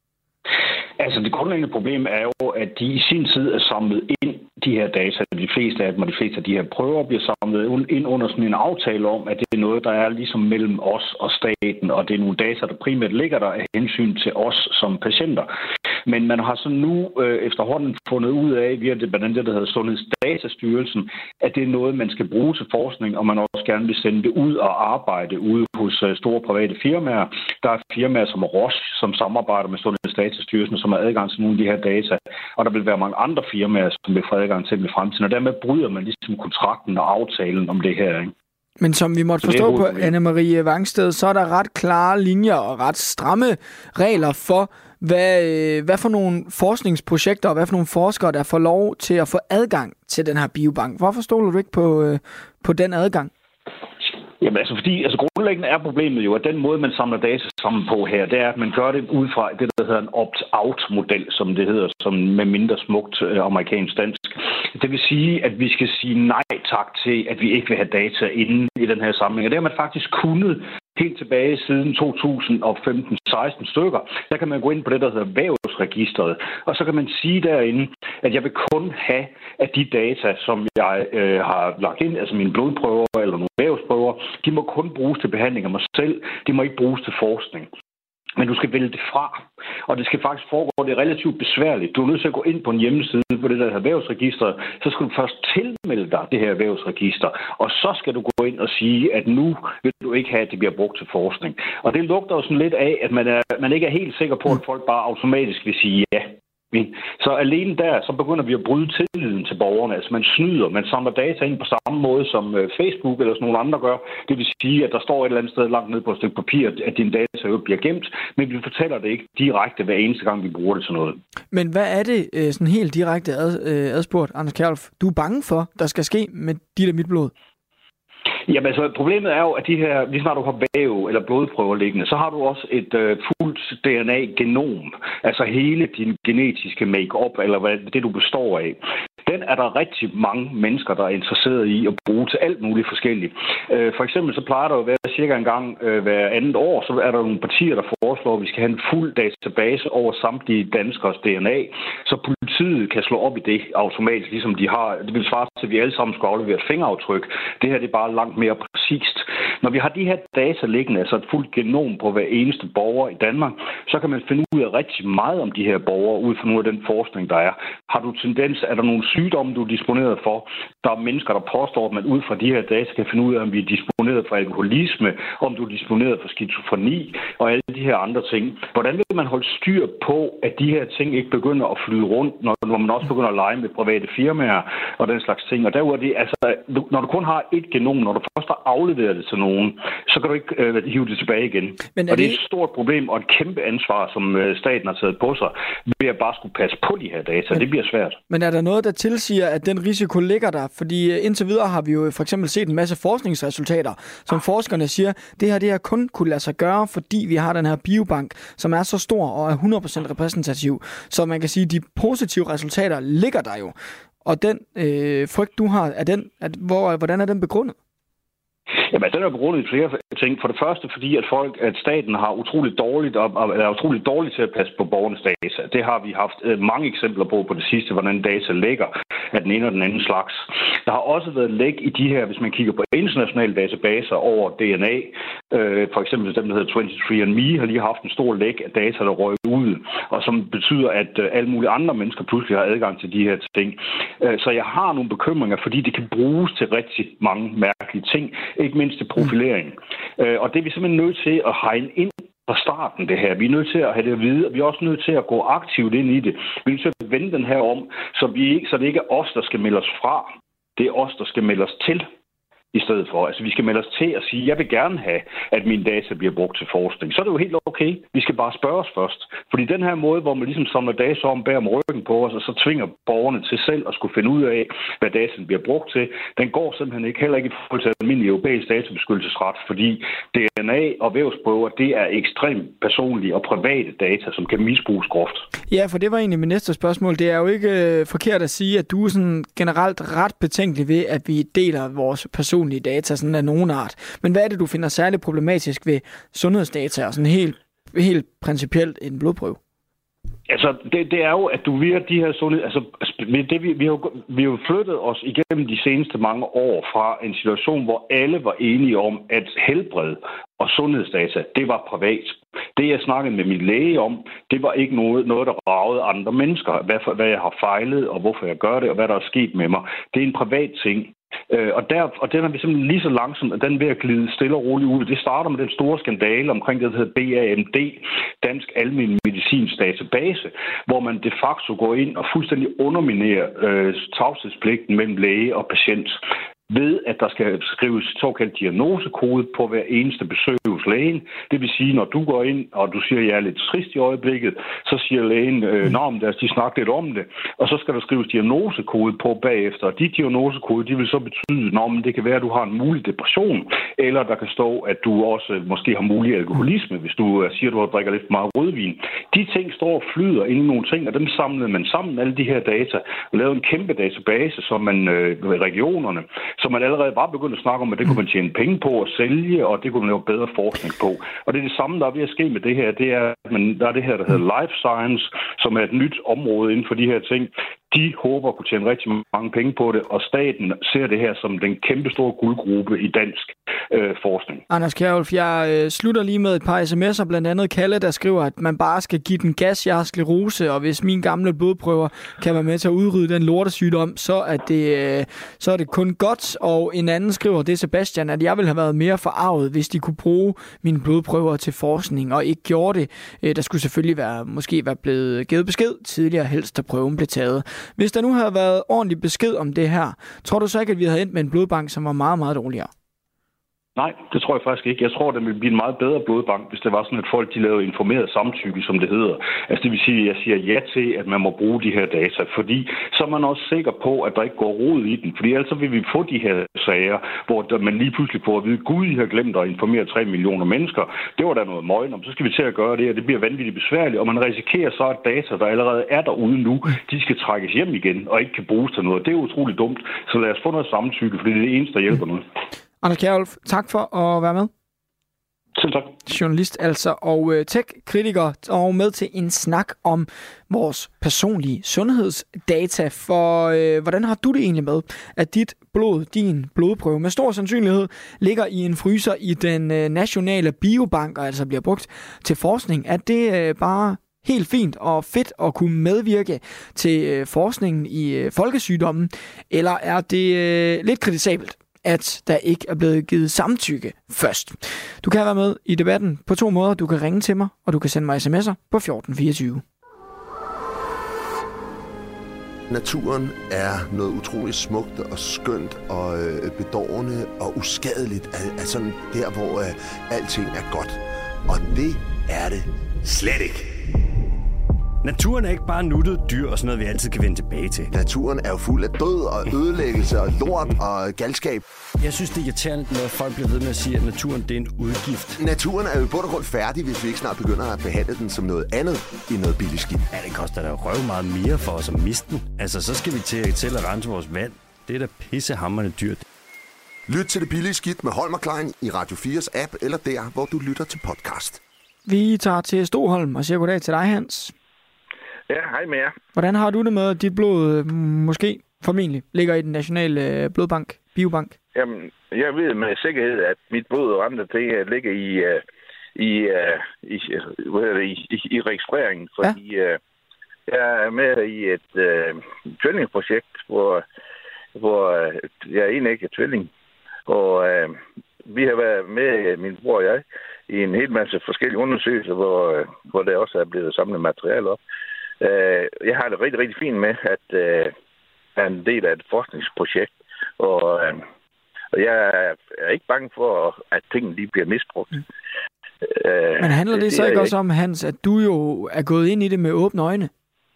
Altså det grundlæggende problem er jo, at de i sin tid er samlet ind, de her data, de fleste af dem og de fleste af de her prøver bliver samlet ind under sådan en aftale om, at det er noget, der er ligesom mellem os og staten, og det er nogle data, der primært ligger der af hensyn til os som patienter. Men man har så nu øh, efterhånden fundet ud af, via det blandt andet, der hedder Sundhedsdatastyrelsen, at det er noget, man skal bruge til forskning, og man også gerne vil sende det ud og arbejde ude hos øh, store private firmaer. Der er firmaer som Roche, som samarbejder med Sundhedsdatastyrelsen, som har adgang til nogle af de her data, og der vil være mange andre firmaer, som vil få adgang til dem i fremtiden, og dermed bryder man ligesom kontrakten og aftalen om det her, ikke? Men som vi måtte forstå på Anne-Marie Vangsted, så er der ret klare linjer og ret stramme regler for, hvad, hvad for nogle forskningsprojekter og hvad for nogle forskere, der får lov til at få adgang til den her biobank. Hvorfor stoler du ikke på, på den adgang? Jamen altså, fordi altså, grundlæggende er problemet jo, at den måde, man samler data sammen på her, det er, at man gør det ud fra det, der hedder en opt-out-model, som det hedder, som med mindre smukt øh, amerikansk dansk. Det vil sige, at vi skal sige nej tak til, at vi ikke vil have data inde i den her samling. Og det har man faktisk kunnet helt tilbage siden to tusind og femten seksten stykker. Der kan man gå ind på det, der hedder vævsregistret, og så kan man sige derinde, at jeg vil kun have, at de data, som jeg øh, har lagt ind, altså mine blodprøver eller nogle vævsprøver, de må kun bruges til behandling af mig selv. De må ikke bruges til forskning. Men du skal vælge det fra, og det skal faktisk foregå, det er relativt besværligt. Du er nødt til at gå ind på en hjemmeside på det der her vævsregister, så skal du først tilmelde dig det her vævsregister, og så skal du gå ind og sige, at nu vil du ikke have, at det bliver brugt til forskning. Og det lugter jo sådan lidt af, at man, er, man ikke er helt sikker på, at folk bare automatisk vil sige ja. Så alene der, så begynder vi at bryde tilliden til borgerne. Altså man snyder, man samler data ind på samme måde, som Facebook eller sådan nogle andre gør. Det vil sige, at der står et eller andet sted langt ned på et stykke papir, at dine data jo bliver gemt, men vi fortæller det ikke direkte hver eneste gang, vi bruger det til noget. Men hvad er det sådan helt direkte ad, adspurgt, Anders Kjærulf, du er bange for, der skal ske med dit og mit blod? Jamen altså, problemet er jo, at de her, lige snart du har væv eller blodprøver liggende, så har du også et øh, fuldt D N A-genom. Altså hele din genetiske make-up, eller hvad det du består af. Den er der rigtig mange mennesker, der er interesseret i at bruge til alt muligt forskelligt. Øh, for eksempel så plejer der at være cirka en gang øh, hver andet år, så er der nogle partier, der foreslår, at vi skal have en fuld database over samtlige danskers D N A, så politiet kan slå op i det automatisk, ligesom de har. Det vil svare til, at vi alle sammen skal aflevere et fingeraftryk. Det her det er bare langt mere præcist. Når vi har de her data liggende, altså et fuldt genom på hver eneste borger i Danmark, så kan man finde ud af rigtig meget om de her borgere, ud fra nogle af den forskning, der er. Har du tendens, er der nogle sygdomme, du er disponeret for? Der er mennesker, der påstår, at man ud fra de her data kan finde ud af, om vi er disponeret for alkoholisme, om du er disponeret for skizofreni og alle de her andre ting. Hvordan vil man holde styr på, at de her ting ikke begynder at flyde rundt, når, når man også begynder at lege med private firmaer og den slags ting? Og derudover det, altså, når du kun har et genom, når du først har afleveret det til nogen, så kan du ikke øh, hive det tilbage igen. Men og det er et stort problem og et kæmpe ansvar, som øh, staten har taget på sig, ved at bare skulle passe på de her data. Men, det bliver svært. Men er der noget, der tilsiger, at den risiko ligger der? Fordi indtil videre har vi jo for eksempel set en masse forskningsresultater, som forskerne siger, det her det her kun kunne lade sig gøre, fordi vi har den her biobank, som er så stor og er hundrede procent repræsentativ. Så man kan sige, at de positive resultater ligger der jo. Og den øh, frygt, du har, er den, at, hvor, hvordan er den begrundet? Jamen, den er begrundet i flere ting. For det første, fordi at folk, at staten har utroligt dårligt og er utroligt dårligt til at passe på borgernes data. Det har vi haft øh, mange eksempler på på det sidste, hvordan data lægger af den ene og den anden slags. Der har også været læk i de her, hvis man kigger på internationale databaser over D N A. Øh, for eksempel dem, der hedder twenty-three and me, har lige haft en stor læk af data, der røg ud, og som betyder, at øh, alle mulige andre mennesker pludselig har adgang til de her ting. Øh, så jeg har nogle bekymringer, fordi det kan bruges til rigtig mange mærkelige ting. Ikke mindst til profilering. Øh, og det er vi simpelthen nødt til at hegne ind fra starten, det her. Vi er nødt til at have det at vide, og vi er også nødt til at gå aktivt ind i det. Vi er nødt til at vende den her om, så, vi ikke, så det ikke er os, der skal melde os fra. Det er os, der skal melde os til i stedet for. Altså, vi skal melde os til at sige, jeg vil gerne have, at mine data bliver brugt til forskning. Så er det jo helt okay. Vi skal bare spørge os først. Fordi den her måde, hvor man ligesom samler data om bag om ryggen på os, og så tvinger borgerne til selv at skulle finde ud af, hvad dataen bliver brugt til, den går simpelthen ikke, heller ikke i forhold til almindelig europæisk databeskyttelsesret, fordi D N A og vævsprøver, det er ekstremt personlige og private data, som kan misbruges groft. Ja, for det var egentlig mit næste spørgsmål. Det er jo ikke øh, forkert at sige, at du er sådan generelt ret betænkelig ved, at vi deler vores personlige data sådan af nogen art. Men hvad er det, du finder særligt problematisk ved sundhedsdata og sådan helt, helt principielt en blodprøve? Altså, det, det er jo, at du via de her sundhed... Altså, det, vi, vi, har jo, vi har jo flyttet os igennem de seneste mange år fra en situation, hvor alle var enige om, at helbred og sundhedsdata, det var privat. Det, jeg snakkede med min læge om, det var ikke noget, noget der ragede andre mennesker. Hvad, hvad jeg har fejlet, og hvorfor jeg gør det, og hvad der er sket med mig. Det er en privat ting. Øh, og, der, og den er vi simpelthen lige så langsomt, at den ved at glide stille og roligt ud. Det starter med den store skandale omkring det, der hedder B A M D, Dansk Almen Medicins Database, hvor man de facto går ind og fuldstændig underminerer øh, tavshedspligten mellem læge og patient, ved at der skal skrives såkaldt diagnosekode på hver eneste besøg hos lægen. Det vil sige, når du går ind, og du siger, at jeg er lidt trist i øjeblikket, så siger lægen, øh, nå, men de snakker lidt om det, og så skal der skrives diagnosekode på bagefter. Og de diagnosekode, de vil så betyde, nå, men det kan være, at du har en mulig depression, eller der kan stå, at du også måske har mulig alkoholisme, hvis du øh, siger, at du har drikker lidt for meget rødvin. De ting står og flyder ind i nogle ting, og dem samlede man sammen, alle de her data, og lavede en kæmpe database, som man øh, regionerne, som man allerede bare begyndt at snakke om, at det kunne man tjene penge på at sælge, og det kunne man lave bedre forskning på. Og det er det samme, der er ved at ske med det her. Det er, at man, der er det her, der hedder life science, som er et nyt område inden for de her ting. De håber at kunne tjene rigtig mange penge på det, og staten ser det her som den kæmpe store guldgruppe i dansk øh, forskning. Anders Kjærulff, jeg øh, slutter lige med et par sms'er, blandt andet Kalle, der skriver, at man bare skal give den gas, jeg har sklerose, og hvis mine gamle blodprøver kan være med til at udrydde den lortesygdom, så er det, øh, så er det kun godt. Og en anden skriver, det er Sebastian, at jeg ville have været mere forarvet, hvis de kunne bruge mine blodprøver til forskning, og ikke gjorde det. Øh, der skulle selvfølgelig være, måske være blevet givet besked tidligere, helst da prøven blev taget. Hvis der nu havde været ordentlig besked om det her, tror du så ikke, at vi havde endt med en blodbank, som var meget, meget dårligere? Nej, det tror jeg faktisk ikke. Jeg tror, det ville blive en meget bedre blodbank, hvis det var sådan, at folk de lavede informeret samtykke, som det hedder. Altså det vil sige, at jeg siger ja til, at man må bruge de her data, fordi så er man også sikker på, at der ikke går rod i den. Fordi ellers vil vi få de her sager, hvor man lige pludselig får at vide, Gud, I har glemt at informere tre millioner mennesker. Det var da noget møgn om. Så skal vi til at gøre det, og det bliver vanvittigt besværligt. Og man risikerer så, at data, der allerede er derude nu, de skal trækkes hjem igen og ikke kan bruges til noget. Det er utroligt dumt. Så lad os få noget samtykke, fordi det er det eneste, der hjælper noget. Anders Kjærulff, tak for at være med. Selv tak. Journalist altså, og øh, tech-kritiker, og med til en snak om vores personlige sundhedsdata. For øh, hvordan har du det egentlig med, at dit blod, din blodprøve, med stor sandsynlighed ligger i en fryser i den øh, nationale biobank, og altså bliver brugt til forskning? Er det øh, bare helt fint og fedt at kunne medvirke til øh, forskningen i øh, folkesygdommen, eller er det øh, lidt kritisabelt, at der ikke er blevet givet samtykke først? Du kan være med i debatten på to måder. Du kan ringe til mig, og du kan sende mig sms'er på fjorten fireogtyve. Naturen er noget utroligt smukt og skønt og øh, bedårende og uskadeligt. Altså der, hvor øh, alting er godt. Og det er det slet ikke. Naturen er ikke bare nuttet dyr og sådan noget, vi altid kan vende tilbage til. Naturen er jo fuld af død og ødelæggelse og lort og galskab. Jeg synes, det er irriterende, når folk bliver ved med at sige, at naturen det er en udgift. Naturen er jo i bund og grund færdig, hvis vi ikke snart begynder at behandle den som noget andet end noget billig skidt. Ja, det koster da røv meget mere for os at miste den. Altså, så skal vi til at til at rense vores vand. Det er da pissehamrende dyrt. Lyt til Det Billige Skidt med Holm og Klein i Radio fires app eller der, hvor du lytter til podcast. Vi tager til Stoholm og siger goddag til dig, Hans. Ja, hej med jer. Hvordan har du det med, at dit blod måske formentlig ligger i den nationale blodbank, biobank? Jamen, jeg ved med sikkerhed, at mit blod og andre ting ligger i, uh, i, uh, i, hvad hedder det, i, i, i registreringen, fordi ja. uh, jeg er med i et uh, tvillingprojekt, hvor, hvor uh, jeg egentlig ikke er tvilling. Og uh, vi har været med, min bror og jeg, i en hel masse forskellige undersøgelser, hvor, uh, hvor der også er blevet samlet materiale op. Uh, jeg har det rigtig, rigtig fint med, at uh, jeg er en del af et forskningsprojekt, og, uh, og jeg er ikke bange for, at tingene lige bliver misbrugt. Mm. Uh, Men handler det, det så ikke også om, Hans, at du jo er gået ind i det med åbne øjne?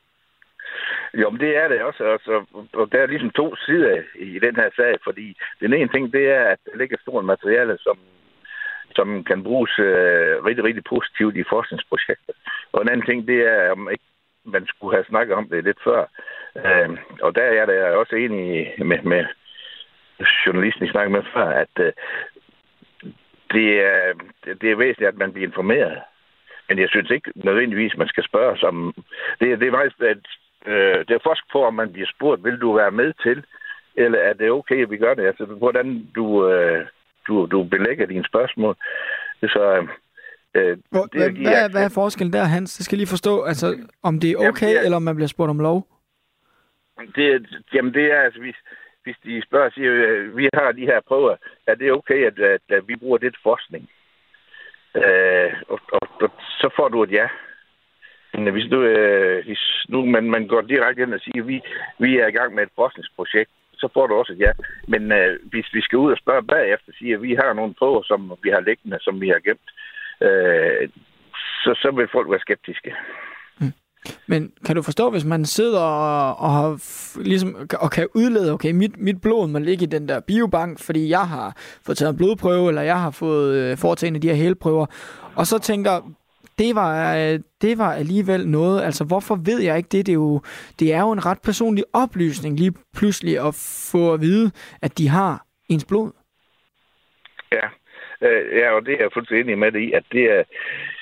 Jo, men det er det også, også, og der er ligesom to sider i den her sag, fordi den ene ting, det er, at der ligger stort materiale, som, som kan bruges uh, rigtig, rigtig positivt i forskningsprojekter. Og en anden ting, det er, om ikke man skulle have snakket om det lidt før. Uh, og der er jeg også enig med, med journalisten, jeg snakkede med før, at uh, det, er, det er væsentligt, at man bliver informeret. Men jeg synes ikke nødvendigvis, man skal spørge som... Det, det er faktisk... At, uh, det er først på, om man bliver spurgt, vil du være med til, eller er det okay, at vi gør det? Altså, hvordan du, uh, du, du belægger dine spørgsmål. Så... Øh, Hvor, det, hvad, hvad, hvad er forskellen der, Hans? Det skal lige forstå, altså, om det er okay, jamen, det er, eller om man bliver spurgt om lov? Det, jamen det er, altså, hvis, hvis de spørger og siger, vi har de her prøver, er det okay, at, at, at vi bruger det til forskning? Øh, og, og, og så får du et ja. Men hvis du, øh, hvis nu man, man går direkte ind og siger, at vi, vi er i gang med et forskningsprojekt, så får du også et ja. Men øh, hvis vi skal ud og spørge bagefter, siger at vi har nogle prøver, som vi har liggende, som vi har gemt, Øh, så, så vil folk være skeptiske. Mm. Men kan du forstå, hvis man sidder og, og, har, ligesom, og kan udlede, okay, mit, mit blod må ligge i den der biobank, fordi jeg har fået taget en blodprøve, eller jeg har fået øh, foretaget en af de her helprøver, og så tænker, det var, øh, det var alligevel noget, altså hvorfor ved jeg ikke det? Det er, jo, det er jo en ret personlig oplysning lige pludselig at få at vide, at de har ens blod. Ja. Uh, ja, og det er jeg fuldstændig enig med det i, at det er,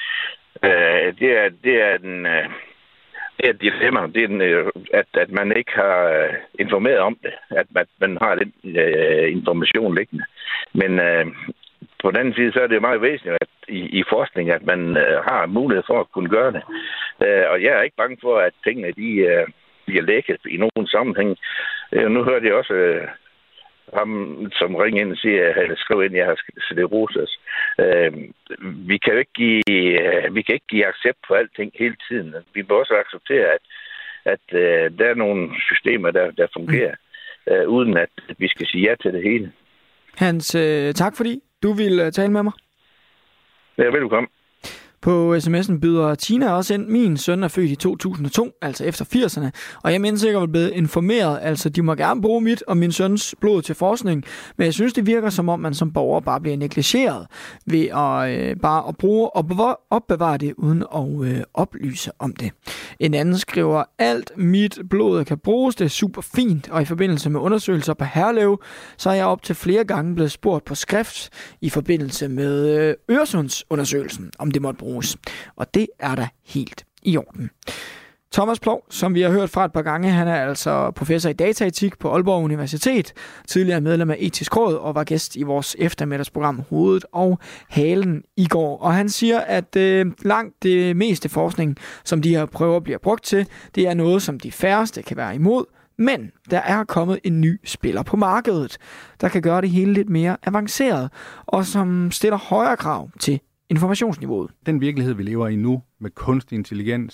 uh, det er, det er den, uh, det er et dilemma, det er den, uh, at, at man ikke har uh, informeret om det, at man, man har den uh, information liggende. Men uh, på den anden side, så er det jo meget væsentligt at, i, i forskning, at man uh, har mulighed for at kunne gøre det. Uh, og jeg er ikke bange for, at tingene de, uh, bliver lækket i nogen sammenhæng. Uh, nu hørte jeg også... Uh, ham, som ringer ind og siger, at jeg skrev ind, at jeg har sklerose. Øh, vi kan jo ikke give, vi kan ikke give accept på alting hele tiden. Vi må også acceptere, at, at uh, der er nogle systemer, der, der fungerer, uh, uden at vi skal sige ja til det hele. Hans, øh, tak fordi du ville tale med mig. Ja, velkommen. På sms'en byder Tina også ind. Min søn er født i to tusind og to, altså efter firserne, og jeg er sikkert blevet informeret. Altså, de må gerne bruge mit og min søns blod til forskning, men jeg synes, det virker som om, man som borger bare bliver negligeret ved at øh, bare at bruge og opbevare det, uden at øh, oplyse om det. En anden skriver, alt mit blod kan bruges, det er super fint, og i forbindelse med undersøgelser på Herlev, så er jeg op til flere gange blevet spurgt på skrift i forbindelse med øh, Øresundsundersøgelsen, om det måtte bruges. Og det er da helt i orden. Thomas Plov, som vi har hørt fra et par gange, han er altså professor i dataetik på Aalborg Universitet, tidligere medlem af Etisk Råd og var gæst i vores eftermiddagsprogram Hovedet og Halen i går. Og han siger, at øh, langt det meste forskning, som de her prøver bliver brugt til, det er noget, som de færreste kan være imod. Men der er kommet en ny spiller på markedet, der kan gøre det hele lidt mere avanceret, og som stiller højere krav til informationsniveauet. Den virkelighed, vi lever i nu med kunstig intelligens,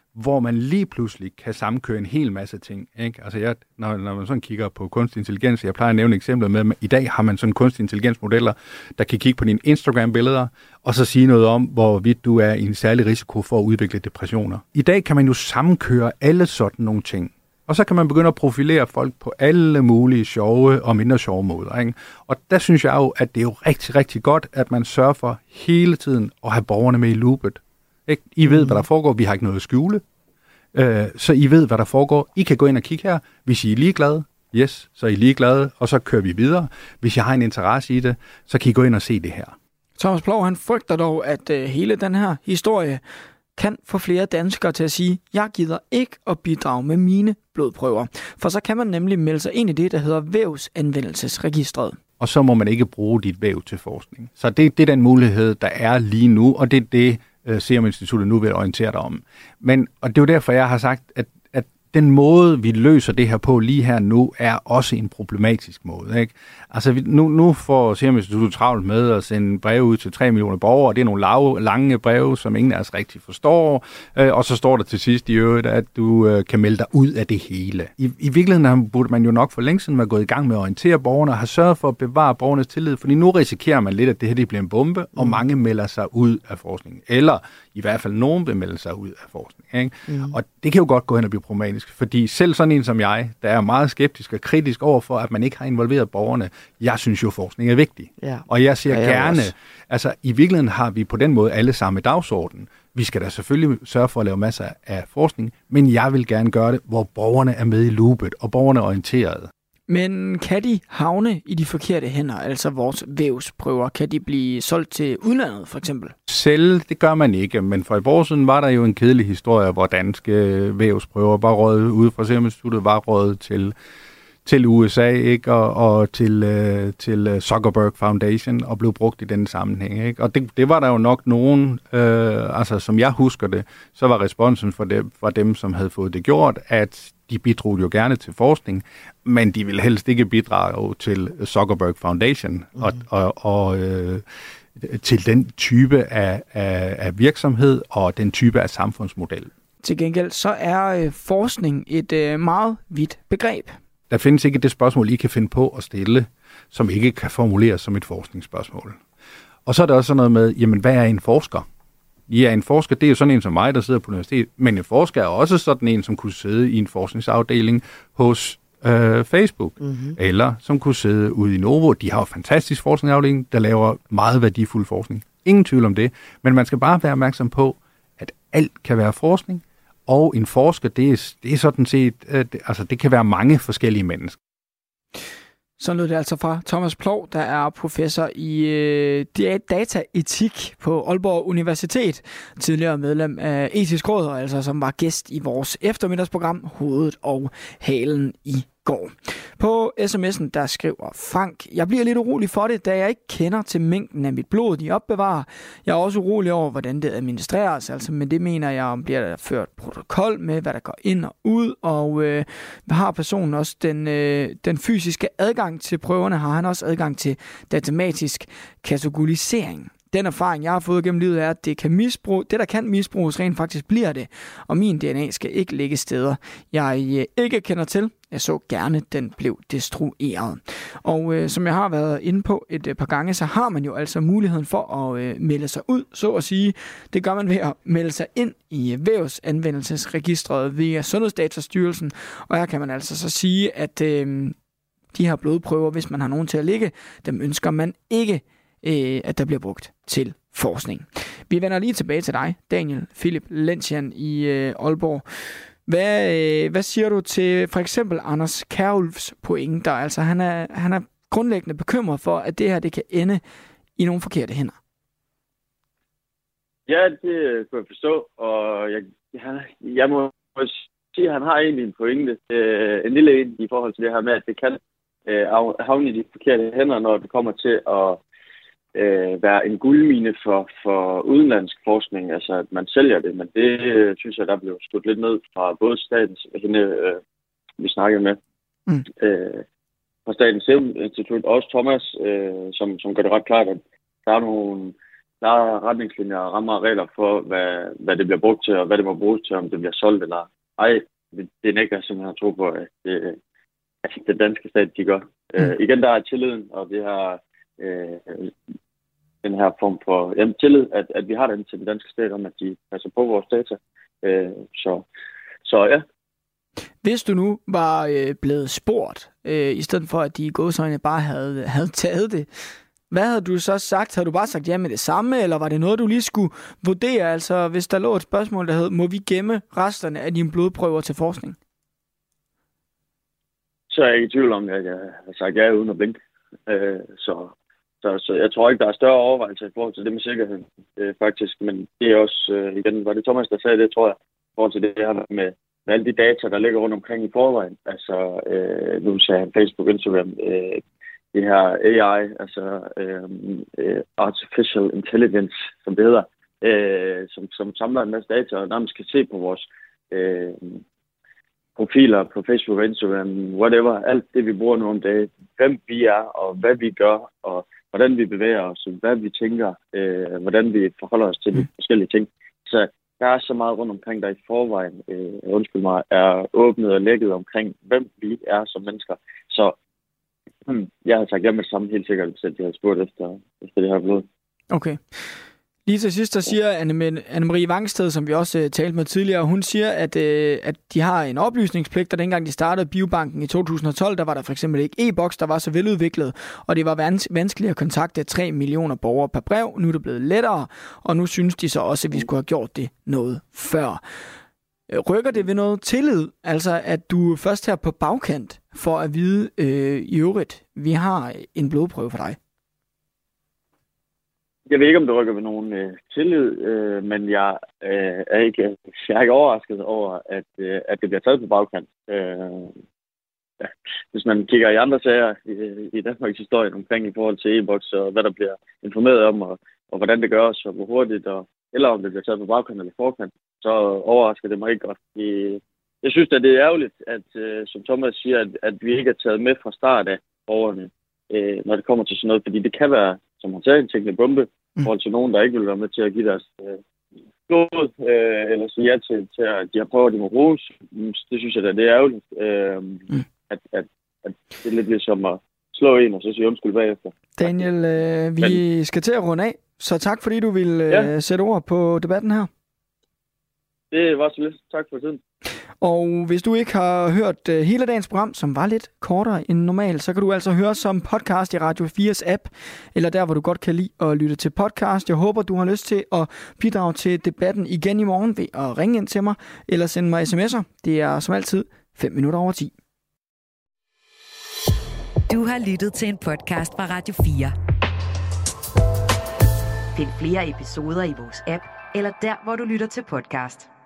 hvor man lige pludselig kan sammenkøre en hel masse ting. Ikke? Altså jeg, når, når man sådan kigger på kunstig intelligens, jeg plejer at nævne eksempler med, at i dag har man sådan kunstig intelligensmodeller, der kan kigge på dine Instagram-billeder, og så sige noget om, hvorvidt du er i en særlig risiko for at udvikle depressioner. I dag kan man jo sammenkøre alle sådan nogle ting. Og så kan man begynde at profilere folk på alle mulige sjove og mindre sjove måder. Ikke? Og der synes jeg jo, at det er jo rigtig, rigtig godt, at man sørger for hele tiden at have borgerne med i loopet. Ikke? I ved, hvad der foregår. Vi har ikke noget at skjule. Øh, så I ved, hvad der foregår. I kan gå ind og kigge her. Hvis I er ligeglade, yes, så er I ligeglade, og så kører vi videre. Hvis I har en interesse i det, så kan I gå ind og se det her. Thomas Ploug, han frygter dog, at øh, hele den her historie kan få flere danskere til at sige, jeg gider ikke at bidrage med mine blodprøver. For så kan man nemlig melde sig ind i det, der hedder vævsanvendelsesregistret. Og så må man ikke bruge dit væv til forskning. Så det, det er den mulighed, der er lige nu, og det er det, Serum Instituttet nu vil orientere dig om. Men, og det er jo derfor, jeg har sagt, at, at den måde, vi løser det her på lige her nu, er også en problematisk måde. Ikke? Altså, vi, nu, nu får Serum Instituttet travlt med at sende breve ud til tre millioner borgere, og det er nogle lave, lange breve, som ingen af os rigtig forstår, øh, og så står der til sidst i øvrigt, at du øh, kan melde dig ud af det hele. I, i virkeligheden burde man jo nok for længe siden være gået i gang med at orientere borgerne, og have sørget for at bevare borgernes tillid, fordi nu risikerer man lidt, at det her det bliver en bombe, mm. og mange melder sig ud af forskningen. Eller i hvert fald nogen vil melde sig ud af forskning. Ikke? Mm. Og det kan jo godt gå hen og blive problematisk, fordi selv sådan en som jeg, der er meget skeptisk og kritisk over for, at man ikke har involveret borgerne, jeg synes jo, forskning er vigtig. Ja. Og jeg siger ja, jeg gerne, også. altså i virkeligheden har vi på den måde alle samme dagsorden. Vi skal da selvfølgelig sørge for at lave masser af forskning, men jeg vil gerne gøre det, hvor borgerne er med i loopet, og borgerne er orienteret. Men kan de havne i de forkerte hænder, altså vores vævsprøver? Kan de blive solgt til udlandet, for eksempel? Selv, det gør man ikke, men for et år siden var der jo en kedelig historie, hvor danske vævsprøver var røget ude fra Serum Instituttet, var røget til, til U S A, ikke? Og, og til, øh, til Zuckerberg Foundation, og blev brugt i den sammenhæng. Ikke? Og det, det var der jo nok nogen, øh, altså som jeg husker det, så var responsen for dem, for dem, som havde fået det gjort, at de bidrog jo gerne til forskning, men de ville helst ikke bidrage til Zuckerberg Foundation mm. og, og, og øh, til den type af, af, af virksomhed og den type af samfundsmodel. Til gengæld så er øh, forskning et øh, meget vidt begreb. Der findes ikke det spørgsmål, I kan finde på at stille, som ikke kan formuleres som et forskningsspørgsmål. Og så er der også sådan noget med, jamen hvad er en forsker? Ja, en forsker, det er jo sådan en som mig, der sidder på universitet, men en forsker er også sådan en, som kunne sidde i en forskningsafdeling hos øh, Facebook, mm-hmm. eller som kunne sidde ude i Novo. De har jo en fantastisk forskningsafdeling, der laver meget værdifuld forskning. Ingen tvivl om det, men man skal bare være opmærksom på, at alt kan være forskning, og en forsker, det er, det er sådan set, øh, det, altså det kan være mange forskellige mennesker. Så lød det altså fra Thomas Ploug, der er professor i øh, dataetik på Aalborg Universitet, tidligere medlem af Etisk Råd, og altså som var gæst i vores eftermiddagsprogram Hovedet og Halen i går. På sms'en, der skriver Frank, jeg bliver lidt urolig for det, da jeg ikke kender til mængden af mit blod, de opbevarer. Jeg er også urolig over, hvordan det administreres, altså med det mener jeg, om bliver der ført protokol med, hvad der går ind og ud, og øh, har personen også den, øh, den fysiske adgang til prøverne, har han også adgang til datamatisk kategorisering. Den erfaring, jeg har fået gennem livet, er, at det, kan misbruge, det der kan misbruges, rent faktisk bliver det. Og min D N A skal ikke ligge steder, jeg ikke kender til. Jeg så gerne, den blev destrueret. Og øh, som jeg har været inde på et øh, par gange, så har man jo altså muligheden for at øh, melde sig ud, så at sige. Det gør man ved at melde sig ind i vævsanvendelsesregistret via Sundhedsdatastyrelsen. Og her kan man altså så sige, at øh, de her blodprøver, hvis man har nogen til at ligge, dem ønsker man ikke, at der bliver brugt til forskning. Vi vender lige tilbage til dig, Daniel Philip Lentian i øh, Aalborg. Hvad, øh, hvad siger du til for eksempel Anders Kjærulfs pointer? Altså han er, han er grundlæggende bekymret for, at det her det kan ende i nogle forkerte hænder. Ja, det kan jeg forstå, og jeg, jeg, jeg må sige, at han har egentlig en pointe, øh, en lille en i forhold til det her med, at det kan øh, havne i de forkerte hænder, når det kommer til at øh, være en guldmine for, for udenlandsk forskning, altså at man sælger det, men det øh, synes jeg, der blev skudt lidt ned fra både statens, hende øh, vi snakkede med, mm. øh, fra Statens Serum Institut, også Thomas, øh, som, som gør det ret klart, at der er nogle klare retningslinjer og rammer og regler for, hvad, hvad det bliver brugt til, og hvad det må bruges til, om det bliver solgt eller ej. Det nægter jeg simpelthen at tro på, at det, at det danske stat, de gør. Mm. Øh, igen, der er tilliden, og det har øh, den her form for jamen, tillid, at, at vi har den til den danske stat, om at de passer på vores data. Øh, så, så ja. Hvis du nu var øh, blevet spurgt, øh, i stedet for at de i gåseøjne bare havde, havde taget det, hvad havde du så sagt? Havde du bare sagt ja med det samme, eller var det noget, du lige skulle vurdere? Altså, hvis der lå et spørgsmål, der hed, må vi gemme resterne af dine blodprøver til forskning? Så er jeg ikke i tvivl om, at jeg har sagt ja uden at blinke. Øh, så, så, så jeg tror ikke, der er større overvejelser i forhold til det med sikkerhed, øh, faktisk. Men det er også, øh, igen, var det Thomas, der sagde det, tror jeg, i forhold til det her med, med alle de data, der ligger rundt omkring i forvejen. Altså, øh, nu sagde han Facebook, Instagram, øh, det her A I, altså øh, øh, Artificial Intelligence, som det hedder, øh, som, som samler en masse data, og nærmest kan se på vores øh, profiler på Facebook og Instagram, whatever, alt det, vi bruger nu om dagen, hvem vi er, og hvad vi gør, og hvordan vi bevæger os, hvad vi tænker, øh, hvordan vi forholder os til de forskellige ting. Så der er så meget rundt omkring, der i forvejen, øh, undskyld mig, er åbnet og lækket omkring, hvem vi er som mennesker. Så hmm, jeg har sagt ja med det samme helt sikkert, hvis de har spurgt efter, efter det her blod. Okay. Lige til sidst, der siger Anne-Marie Vangsted, som vi også uh, talte med tidligere, hun siger, at, uh, at de har en oplysningspligt, og dengang de startede Biobanken i to tusind og tolv, der var der for eksempel ikke e-boks, der var så veludviklet, og det var vans- vanskeligt at kontakte tre millioner borgere per brev. Nu er det blevet lettere, og nu synes de så også, at vi skulle have gjort det noget før. Rykker det ved noget tillid, altså at du først her på bagkant for at vide øh, i øvrigt, vi har en blodprøve for dig? Jeg ved ikke, om det rykker ved nogen øh, tillid, øh, men jeg, øh, er ikke, jeg er ikke overrasket over, at, øh, at det bliver taget på bagkant. Øh, ja. Hvis man kigger i andre sager i, i Danmarks historie omkring i forhold til e-boks, og hvad der bliver informeret om, og, og hvordan det gøres, og hvor hurtigt, og, eller om det bliver taget på bagkant eller forkant, så overrasker det mig ikke godt. I, jeg synes, at det er ærgerligt, at, øh, som Thomas siger, at, at vi ikke er taget med fra start af borgerne, øh, når det kommer til sådan noget, fordi det kan være, som han sagde, en teknisk bombe, i forhold til nogen, der ikke vil være med til at give deres øh, blod, øh, eller sige ja til, til at de har prøvet, at de må bruges. Det synes jeg da, det er ærgerligt, øh, mm. at, at, at det er lidt ligesom at slå en, og så sige undskyld bagefter. Daniel, øh, vi Men, skal til at runde af, så tak fordi du vil øh, ja. sætte ord på debatten her. Det var så lidt. Tak for tiden. Og hvis du ikke har hørt uh, hele dagens program, som var lidt kortere end normalt, så kan du altså høre som podcast i Radio fires app, eller der, hvor du godt kan lide at lytte til podcast. Jeg håber, du har lyst til at bidrage til debatten igen i morgen ved at ringe ind til mig, eller sende mig sms'er. Det er som altid fem minutter over ti. Du har lyttet til en podcast fra Radio fire. Find flere episoder i vores app, eller der, hvor du lytter til podcast.